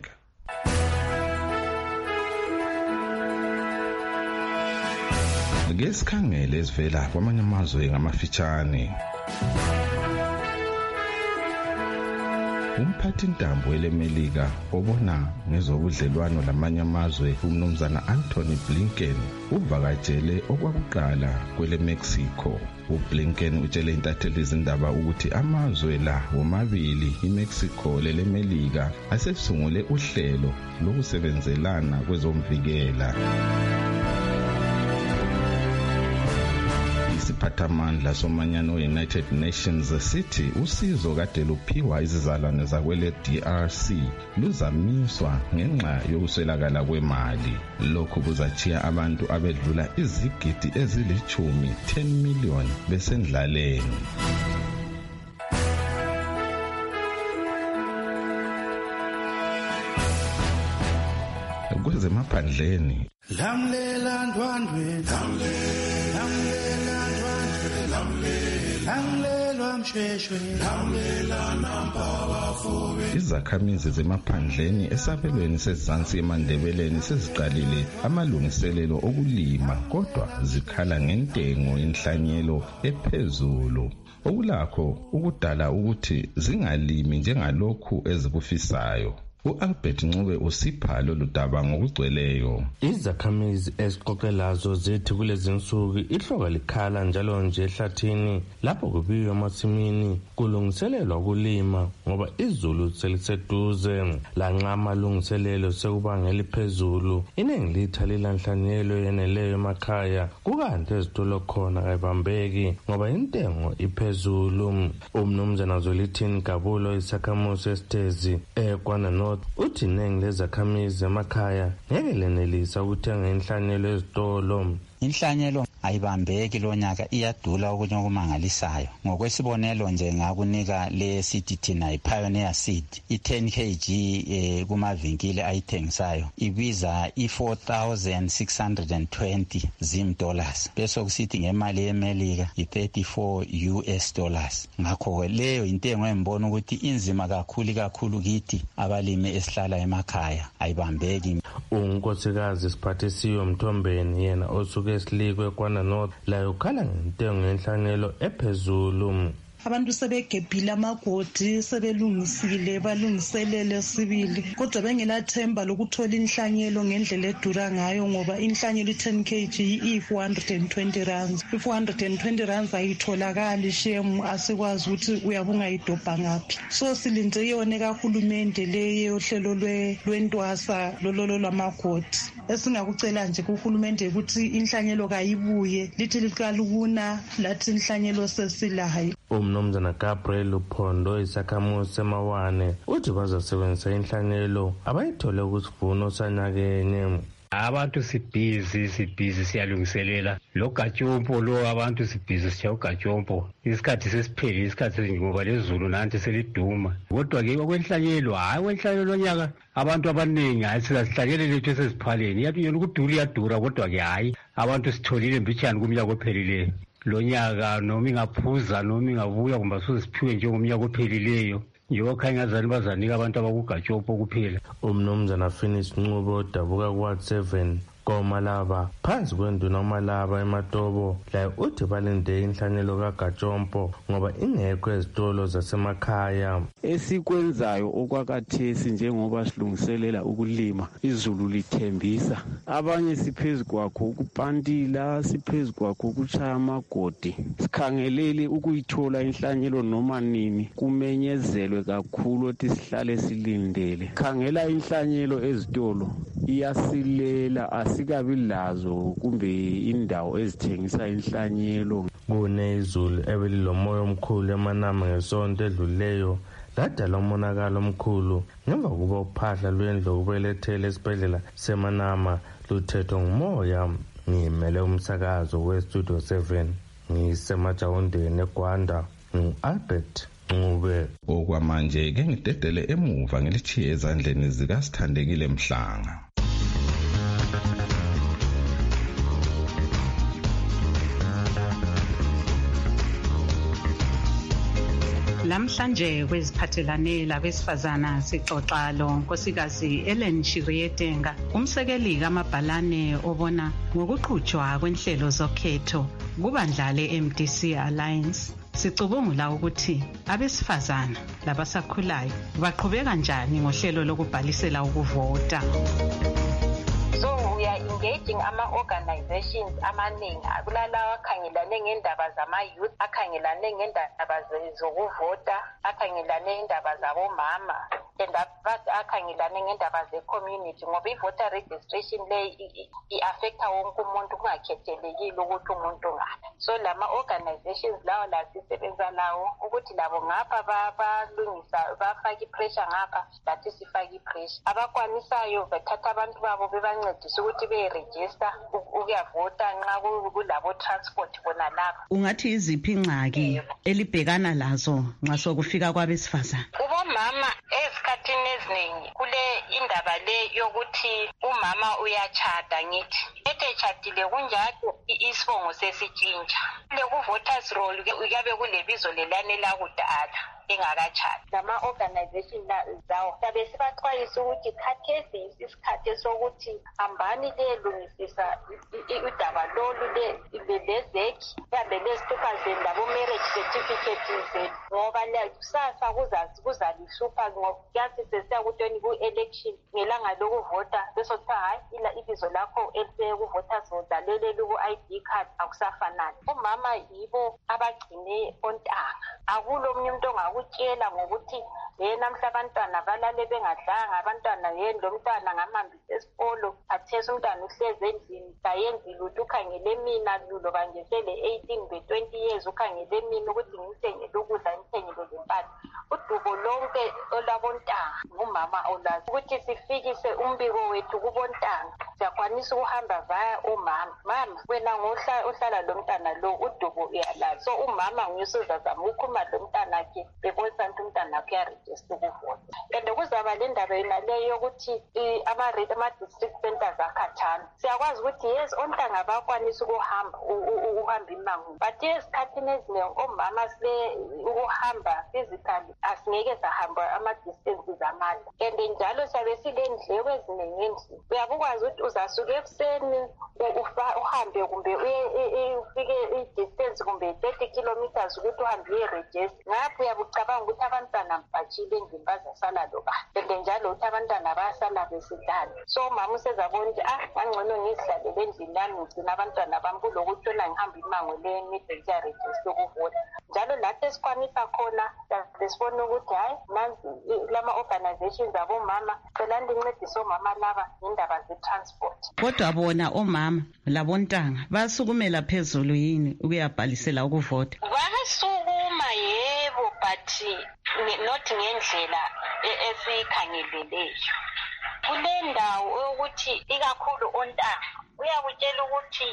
[SPEAKER 11] Ngesikhangele esivela kwamanye amazwe ngamafitshane. Umphathi ntambo elemelika obona ngezobudlelwano lamanye amazwe umnumzana Anthony Blinken uvakatshele okwakuqala kwele Mexico. uBlinken utshele intatheli izindaba ukuthi amazwe la womabili iMexico lelemelika asesungule uhlelo lokusebenzelana kwezomvikela. Isiphathamandla somanyano we-United Nations sithi usizo kade luphiwa izizalwane zakwele D R C luzamiswa ngenxa yokuswelakala kwemali. Lokhu kuzachiya abantu abedlula izigidi ezilithumi ten million besendlaleni. Kwezemaphandleni
[SPEAKER 17] lamlela ndwandwe lamlela ndwandwe lamlelwa mshweshwe lamlela nampabafube.
[SPEAKER 11] Izakhamizi zemaphandleni esabelweni sezansi eMandebeleni seziqalile amalungiselelo okulima, kodwa zikhala ngentengo yenhlanyelo ephezulu okulakho ukudala ukuthi zingalimi njengalokhu ezikufisayo. uAlbert Ncube usipha lolu daba ngokugcweleyo.
[SPEAKER 15] Izakhamizi eziqoqelazo zithi kulezi nsuku ihloka likhala njalo nje ehlathini lapho kubiwe emasimini kulungiselelwa ukulima ngoba izulu seliseduze. Lanxa amalungiselelo sekubangela iphezulu, iningi litha lilanhlanyelo yeneleyo emakhaya, kukanti ezitolo khona ayibambeki ngoba intengo iphezulu. Umnumzana Zwelithini Gabulo isakhamuzi esitezi ekwana no uthi iningi lezakhamizi emakhaya ngeke lenelisa ukuthenga inhlanyelo ezitolo.
[SPEAKER 18] Inhlanyelo ayibambeki lo nyaka, iyadula okunye okumangalisayo. Ngokwesibonelo nje ngakunika le seed thina iPioneer seed i-ten kilograms eh, kumavinkile ayithengisayo ibiza i-four thousand six hundred twenty zim dollars, bese kusithi ngemali yeMelika i-thirty-four U S dollars. Ngakho leyo intengo engibona ukuthi inzima kakhulu kakhulu kithi abalimi esihlala emakhaya, ayibambeki.
[SPEAKER 15] Unkosikazi Siphathisiwe Mthombeni yena osuke esilikwe kwana North layo khala ngentengo yenhlanyelo ephezulu.
[SPEAKER 19] abantu sebegebhile amagodi sebelungisile balungiselele sibili kodwa bengelathemba lokuthola inhlanyelo ngendlela edura ngayo ngoba inhlanyelo i-ten kg i-four hundred twenty rands i-four hundred twenty rands ayitholakali shemu asikwazi ukuthi uyabe ungayidobha ngaphi so silinde yone kahulumende leyo hlelo lwentwasa lololo lwamagodi esingakucela nje kuhulumende ukuthi inhlanyelo kayibuye lithi likalukuna lathi inhlanyelo sesilayo.
[SPEAKER 15] Umnumzana Gabriel Uphondo isakhamuzi semawane uthi bazasebenzisa inhlanyelo abayithole kusivuno sanyakenye.
[SPEAKER 20] Abantu sibhizi sibhizi siyalungiselela lo gatshompo lo abantu sibhizi siya ugatshompo isikhathi sesipheli isikhathi ngoba lezulu nanti seliduma kodwa ke okwenhlanyelo hayi okwenhlanyelo lonyaka abantu abaningi hayi sizahlanyele lethu sesiphaleni yathi yona ukudula iyadura kodwa ke hayi abantu sitholile mbijani kumnyaka ophelileyo lonyaka noma ingaphuza noma ingabuya kumba sosiphiwe njengomnyaka ophelileyo yokhanyazani bazanika abantu abakugatshompo kuphela.
[SPEAKER 15] Umnumzana Finis Ncubo dabuka ku seven komalaba phansi kwenduna umalaba ematobo la uthi balinde inhlanyelo kagatshompo ngoba ingekho ezitolo zasemakhaya.
[SPEAKER 13] Esikwenzayo okwakathesi njengoba silungiselela ukulima izulu lithembisa abanye siphezulu kwakho ukupandila siphezulu kwakho ukuchaya amagodi sikhangelele ukuyithola inhlanyelo noma nini kumenyezelwe kakhulu ukuthi sihlale silindele khangela inhlanyelo ezitolo iyasilela asikabi lazo kumbe indawo ezithengisa inhlanyelo.
[SPEAKER 15] Kune izulu ebelilomoya omkhulu emanama ngesonto edluleyo ladala umonakalo omkhulu ngemva kuba uphahla lwendlu kubelethele esibhedlela semanama luthethwe ngumoya. Ngimele umsakazo we-Studio seven ngisemajawundeni eGwanda ngu-Albert Ncube.
[SPEAKER 11] Okwamanje ke ngidedele emuva ngilithiye ezandleni zikaSithandekile Mhlanga.
[SPEAKER 2] Lamhlanje kweziphathelane labesifazana sixoxa lo nkosikazi Ellen Shiriyetenga umsekeli kamabhalane obona ngokuqhutshwa kwenhlelo zokhetho kubandla le-M D C Alliance. Sicubungula ukuthi abesifazana labasakhulayo baqhubeka njani ngohlelo lokubhalisela ukuvota.
[SPEAKER 21] So we are engaging ama-organizations amaningi kulalawa akhangelane ngendaba zama-youth, akhangelane ngendaba zokuvota, akhangelane ngendaba zabomama, and akhangelane ngendaba ze-community ngoba i-voter registration le i-affecta wonke umuntu kungakhethelekile ukuthi umuntu ngaphi. So lama-organizations lawo lasisebenza lawo ukuthi labo ngapha balungisa bafake i-pressure ngapha lathi sifake i-pressure. Abakwanisayo bathatha abantu babo bebancedisa ukuthi be-register ukuyavota nxa kulabo transport bona lapha.
[SPEAKER 2] Ungathi iziphi ingxaki elibhekana lazo nxa sokufika kwabesifazana?
[SPEAKER 21] Kubomama esikhathini eziningi kule indaba le yokuthi umama uyachada ngithi ethe echadile kunjalo isibongo sesitshintsha le ku-voters roll kuyabe kulebizo lelane lakudala engakachadi. Lama-organization zawo sabe sibaxwayisa ukuthi khathesi isikhathi sokuthi hambani lelungisisa udaba lolu lezekhi yabe lezithupha zenu labo-marriage certificate zenu ngoba kusasa kuzalihlupha ngokuyazi sesiyakutweni ku-election ngelanga lokuvota bese kuthiwa hayi ibizo lakho eliseye-kuvoters roll laleleli ku-I D card akusafanani. Omama yibo abagcine ontanga akulo omunye umuntu ongakutshela ngokuthi yena mhla abantwana balale bengadlanga abantwana yeni lo mntwana ngamhambisa esikolo khathesi umntwana uhlezi endlini kayenzile ukuthi ukhangele mina loba ngesele eighteen be-twenty years ukhangele mina ukuthi ngimthengele ukudla ngimthengele lempahla. Udubo lonke olabontanga ngumama olazi ukuthi sifikise umbiko wethu kubontanga siyakwanisa ukuhamba vaya umama. Mama wena ngohlala lo mntana lo udubo uyalazi so umama nguyusuzazama ukhuluma lo mntana akhe bebonisa ukuthi umntana akhe uyarejista ukuvota. And kuzaba le ndaba yona leyo yokuthi ama-district centers akhathana siyakwazi ukuthi yes ontanga bakwanisa ukuhamba uhamba imango but esikhathini eziningi omama sile ukuhamba physically asingeke sahamba ama-distances amade and njalo siyabe silendleko eziningi endlini. Uyabe ukwazi ukuthi uzasuka ekuseni uhambe kumbe ufike i-distance kumbe thirty kilometers ukuthi uhambe uye-register. Ngapho uyabe ucabanga ukuthi abantwana mbajile endlini bazasala loba and njalo ukuthi abantwana bayasala besidala. So umama usezabona ukuthi ah kangcono ngizihlalele endlini yami ngigcina abantwana bami kulokuthi ona ngihamba imango le emide ngiyaregister ukuvota. Njalo lathi esikwanisa khona lesibona ukuthi hayi nanzi lama-organizations abomama celani lincedise omama laba ngendaba ze-transport.
[SPEAKER 2] Kodwa bona omama labontanga basukumela phezulu yini ukuyabhalisela ukuvota?
[SPEAKER 21] Basukuma yebo, but not ngendlela esiyikhangeleleyo. Kule ndawo yokuthi ikakhulu ontanga uyakutshela ukuthi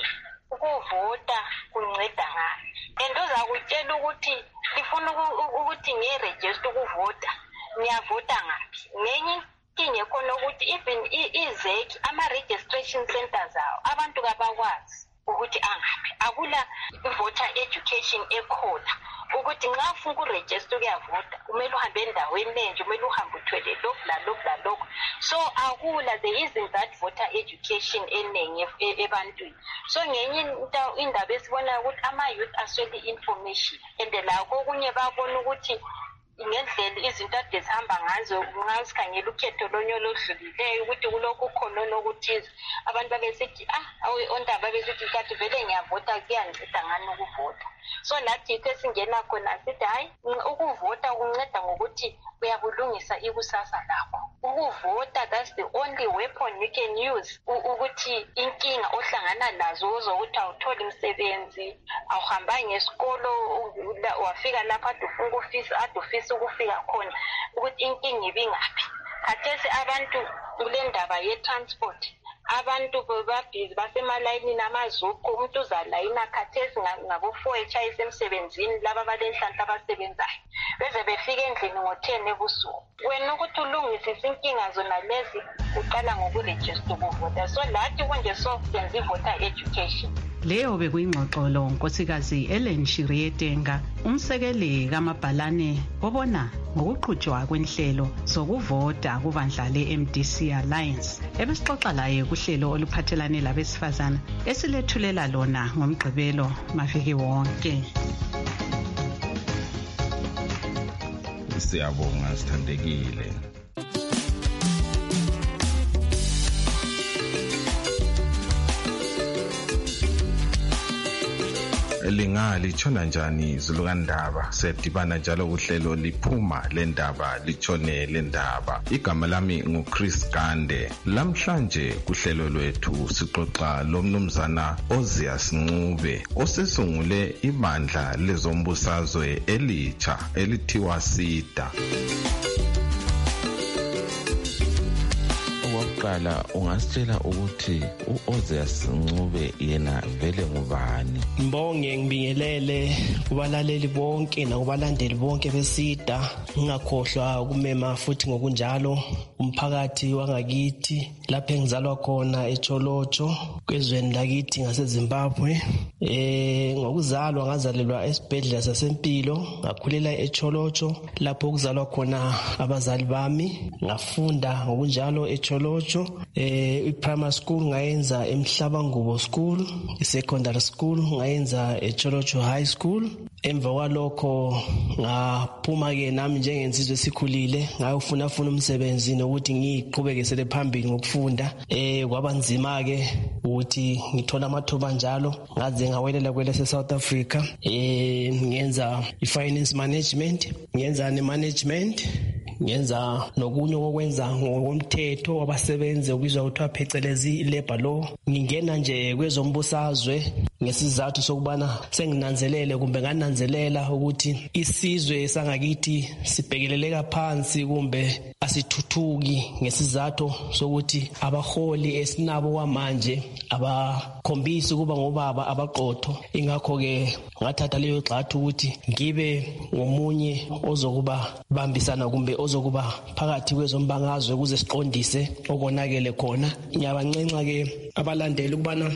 [SPEAKER 21] ukuvota kunceda ngani, and uzakutshela ukuthi lifuna ukuthi ngiye-register ukuvota, ngiyavota ngaphi. Ngenye inkinga ekhona ukuthi even izeki ama-registration centers awo abantu kabakwazi ukuthi angaphi. Akula voter education ekhona ukuthi nxa ufuna ukurejista ukuyavota kumele uhambe endaweni enje, kumele uhambe uthwele lokhu lalokhu lalokhu. So akula, there isn't that voter education eningi ebantwini. So ngenye indaba esibona ukuthi ama-youth aswele information and lakho okunye babona ukuthi ngendlela izinto ade zihamba ngazo nxa sikhangela ukhetho lonyolo oludlulileyo ukuthi kulokhu khona nokuthize abantu babesithi ah ondaba besithi kathi vele ngiyavota kuyanceda ngani ukuvota. So lathi yitho esingena khona sithi hayi ukuvota kunceda ngokuthi uyabulungisa ikusasa lakho. Ukuvota, that's the only weapon you can use ukuthi inkinga ohlangana nazo zokuthi awutholi umsebenzi, awuhamba ngesikolo wafika lapha ade ufuna ukufisa ade ufisa ukufika khona ukuthi inkinga ibingaphi. Khathesi abantu kule ndaba ye-transport abantu babhizi basemalayini namazuku, umuntu uzalayina khathesi ngabo-four etshayisa emsebenzini laba balenhlanhla abasebenzayo beze befike endlini ngo-ten ebusuku. Wena ukuthi ulungisise inkinga zona lezi uqala ngokurejista ukuvota. So lathi kunje so senza i-voter education.
[SPEAKER 2] Leyo bekuyingxoxolo nkosikazi Ellen Shirietenga, umsekeli kamabhalane obona ngokuqhutshwa kwenhlelo zokuvota kubandla le-M D C Alliance. Ebesixoxa laye kuhlelo oluphathelane labesifazana esilethulela lona ngomgqibelo maviki wonke.
[SPEAKER 11] Siyabonga sithandekile. Lingali chona njani zulukandaba sedibana njalo kuhlelo liphuma lendaba lichone lendaba. Igama lami nguChris Gande. Lamhlanje kuhlelo lwethu sixoxa lomnumzana Ozias Ncube osesungule ibandla lezombusazwe elitsha elithiwa SIDA. Oqala ungasitshela ukuthi uOzias Ncube yena vele ngubani?
[SPEAKER 14] Mbonge ngibingelele kubalaleli bonke nakubalandeli bonke beSIDA, ngingakhohlwa ukumema futhi ngokunjalo umphakathi wangakithi lapho engizalwa khona eCholocho kwezweni lakithi ngaseZimbabwe. Eh ngokuzalwa ngazalelwa esibhedlela sasempilo, ngakhulela eCholocho lapho kuzalwa khona abazali bami. Ngafunda ngokunjalo eCholocho. Eh i-primary school ngayenza eMhlabangubo School, i-secondary school ngayenza eCholocho High School. Emva kwalokho ngaphuma ke nami njengensizwe esikhulile ngayofuna funa umsebenzi nokuthi ngiqhubekesele phambili ngokufunda. Eh kwabanzima ke ukuthi ngithola amathuba njalo ngaze ngawelela kwele se-South Africa. Eh ngiyenza i-finance management, ngiyenza ne-management, ngiyenza nokunye okwenza ngokomthetho wabasebenzi okubizwa kuthiwa phecelezi labor law. Ngingena nje kwezombusazwe ngesizathu sokubana senginanzelele kumbe ngananzelela ukuthi isizwe sangakithi sibhekeleleka phansi kumbe asithuthuki ngesizathu sokuthi abaholi esinabo kwamanje abakhombisi kuba ngobaba abaqotho. Ingakho ke ngathatha leyo xathu ukuthi ngibe ngomunye ozokuba bambisana kumbe ozokuba phakathi kwezombangazwe ukuze siqondise okonakele khona. Ngiyabancenxa ke abalandeli ukubana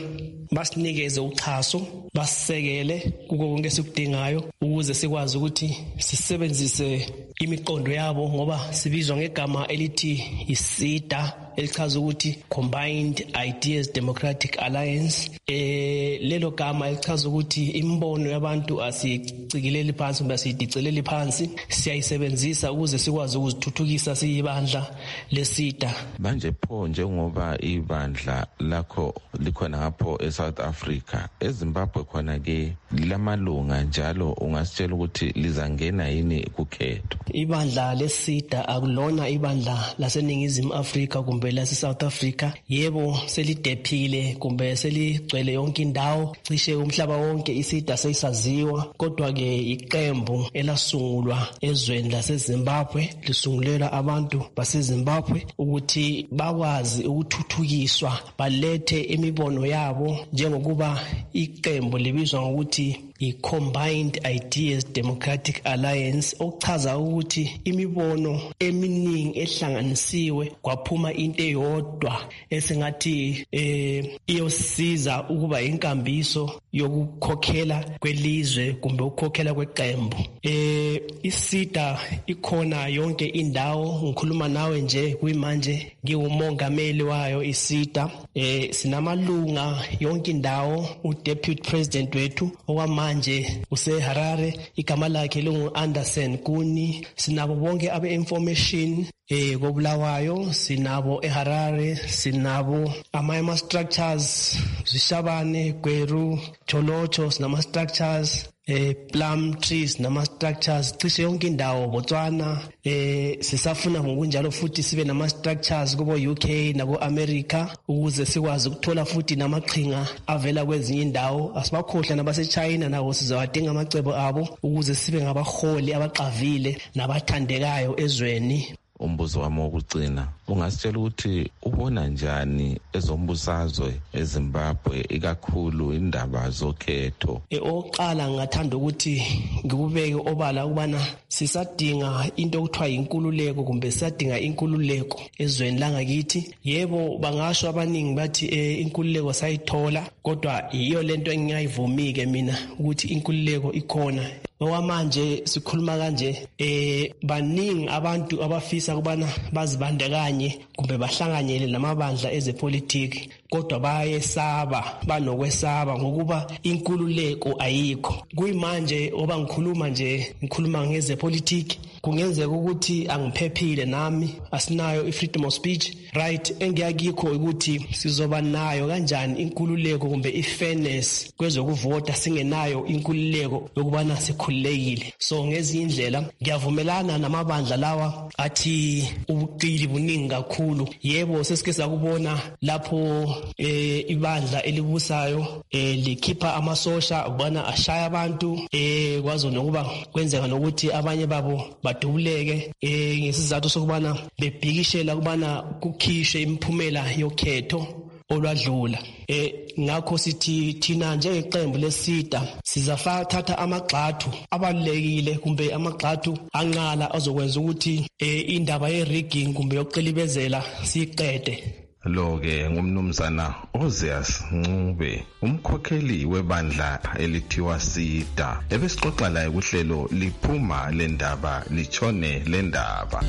[SPEAKER 14] basinikeze uxhaso, basisekele kuko konke esikudingayo ukuze sikwazi ukuthi sisebenzise imiqondo yabo, ngoba sibizwa ngegama elithi isida elichaza ukuthi Combined Ideas Democratic Alliance. Eh lelo gama elichaza ukuthi imbono yabantu asicikileli phansi kumbe asidiceleli phansi, siyayisebenzisa ukuze sikwazi ukuzithuthukisa siyibandla lesida.
[SPEAKER 11] Manje pho njengoba ibandla lakho likhona ngapho eSouth Africa, eZimbabwe khona ke lamalunga njalo, ungasitshela ukuthi lizangena yini kukhetho?
[SPEAKER 14] Ibandla lesida akulona ibandla laseNingizimu Afrika kumbe lase-South Africa. Yebo selidephile kumbe seligcwele yonke indawo, cishe umhlaba wonke isida seyisaziwa, kodwa ke iqembu elasungulwa ezweni laseZimbabwe lisungulela abantu baseZimbabwe ukuthi bakwazi ukuthuthukiswa, balethe imibono yabo, njengokuba iqembu libizwa ngokuthi i-Combined Ideas Democratic Alliance, okuchaza ukuthi imibono eminingi ehlanganisiwe kwaphuma into eyodwa esingathi eh iyosiza ukuba inkambiso yokukhokhela kwelizwe kumbe ukukhokhela kweqembu. Eh isida ikhona yonke indawo, ngikhuluma nawe nje kuyimanje ngiwumongameli wayo isida. Eh sinamalunga yonke indawo, uDeputy President wethu okwamanje useHarare, igama lakhe lungu Anderson Kuni. Sinabo bonke abe information eh koBulawayo, sinabo eHarare, sinabo ama structures Zishabane, Gweru, Cholocho, sinama structures eh Plum Trees nama structures cishe yonke indawo, Botswana. Eh sisafuna ngokunjalo futhi sibe nama structures kubo U K nako America ukuze sikwazi ukuthola futhi namaqhinga avela kwezinye indawo. Asibakhohlwa nabaseChina nabo sizawadinga amacebo abo ukuze sibe ngabaholi abaqavile nabathandekayo ezweni.
[SPEAKER 11] Umbuzo wami wokugcina, ungasitshela ukuthi ubona njani ezombusazwe eZimbabwe ikakhulu indaba zokhetho?
[SPEAKER 14] E oqala ngathanda ukuthi ngikubeke obala ukubana sisadinga into okuthiwa inkululeko kumbe sisadinga inkululeko ezweni langakithi. Yebo bangasho abaningi bathi eh, inkululeko sayithola, kodwa iyo lento engingayivumike mina ukuthi inkululeko ikhona. Okwamanje sikhuluma kanje eh baningi abantu abafisa kubana bazibandakanye kumbe bahlanganyele namabandla ezepolitiki, kodwa bayesaba, banokwesaba ngokuba inkululeko ayikho. Kuyimanje oba ngikhuluma nje ngikhuluma ngezepolitiki, kungenzeka ukuthi angiphephile nami, asinayo i-freedom of speech right. Engiyakikho ukuthi sizoba nayo kanjani inkululeko kumbe i-fairness kwezokuvota singenayo inkululeko yokubana sikhululekile. So ngezindlela ngiyavumelana namabandla lawa athi ubuqili buningi kakhulu. Yebo sesike sakubona lapho eh ibandla elibusayo eh likhipha amasosha ubona ashaya abantu, eh kwazo nokuba kwenzeka nokuthi abanye babo badubuleke eh ngesizathu sokubana bebhikishela kubana kukhishwe imiphumela yokhetho olwadlula. Eh ngakho sithi thina njengeqembu lesida sizafaka amagxathu abalekile kumbe amagxathu anqala azokwenza ukuthi eh indaba ye rigging kumbe yokuqilibezela siqede.
[SPEAKER 11] Lo ke ngumnumzana Ozias Ncube, umkhokheli webandla elithiwa SIDA. Ebesixoxa laye kuhlelo liphuma lendaba lichone lendaba.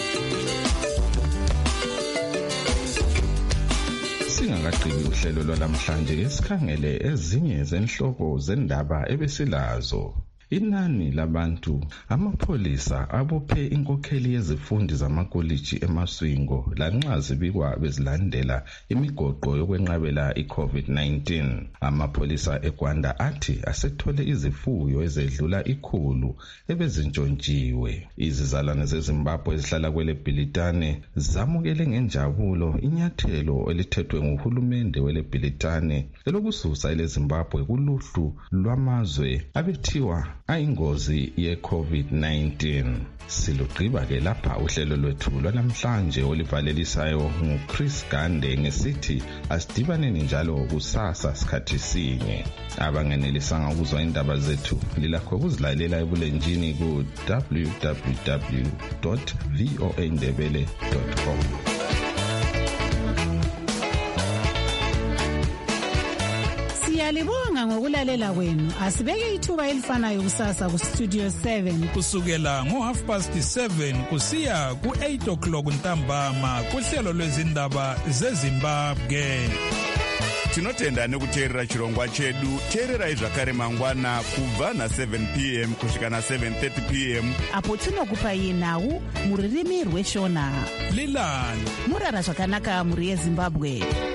[SPEAKER 11] Singakaqhibi uhlelo lwalamhlanje ke sikhangele ezinye zenhloko zendaba ebesilazo. Inani labantu amapholisa abophe inkokheli yezifundi zamakoliji eMaswingo lanxa zibikwa bezilandela imigoqo yokwenqabela iCovid nineteen. Amapholisa eGwanda athi asethole izifuyo ezedlula ikhulu ebezintshontshiwe. Izizalwane zeZimbabwe ezihlala kwele Bhilitane zamukele ngenjabulo inyathelo elithethwe nguhulumende wele Bhilitane elokususa eleZimbabwe kuluhlu lwamazwe abethiwa ayingozi ye-COVID nineteen. Silugqiba ke lapha uhlelo lwethu lwanamhlanje olivalelisayo nguChris Gande ngesithi asidibaneni njalo kusasa sikhathi sinye. Abangenelisanga ukuzwa indaba zethu lilakho ukuzilalela ebulenjini ku w w w dot voa ndebele dot com.
[SPEAKER 2] Siyalibonga ngokulalela kwenu. Asibeke ithuba elifanayo kusasa ku Studio seven
[SPEAKER 3] kusukela ngo half past seven kusiya ku eight o'clock ntambama kuhlelo lwezindaba zeZimbabwe.
[SPEAKER 1] Tinotenda nekuteerera chirongwa chedu. Teererai zvakare mangwana kubva na seven p m kusvika na seven thirty p m
[SPEAKER 2] apo tinokupai nhau muririmi rweshona.
[SPEAKER 3] Lilani
[SPEAKER 2] murara zvakanaka muri yeZimbabwe.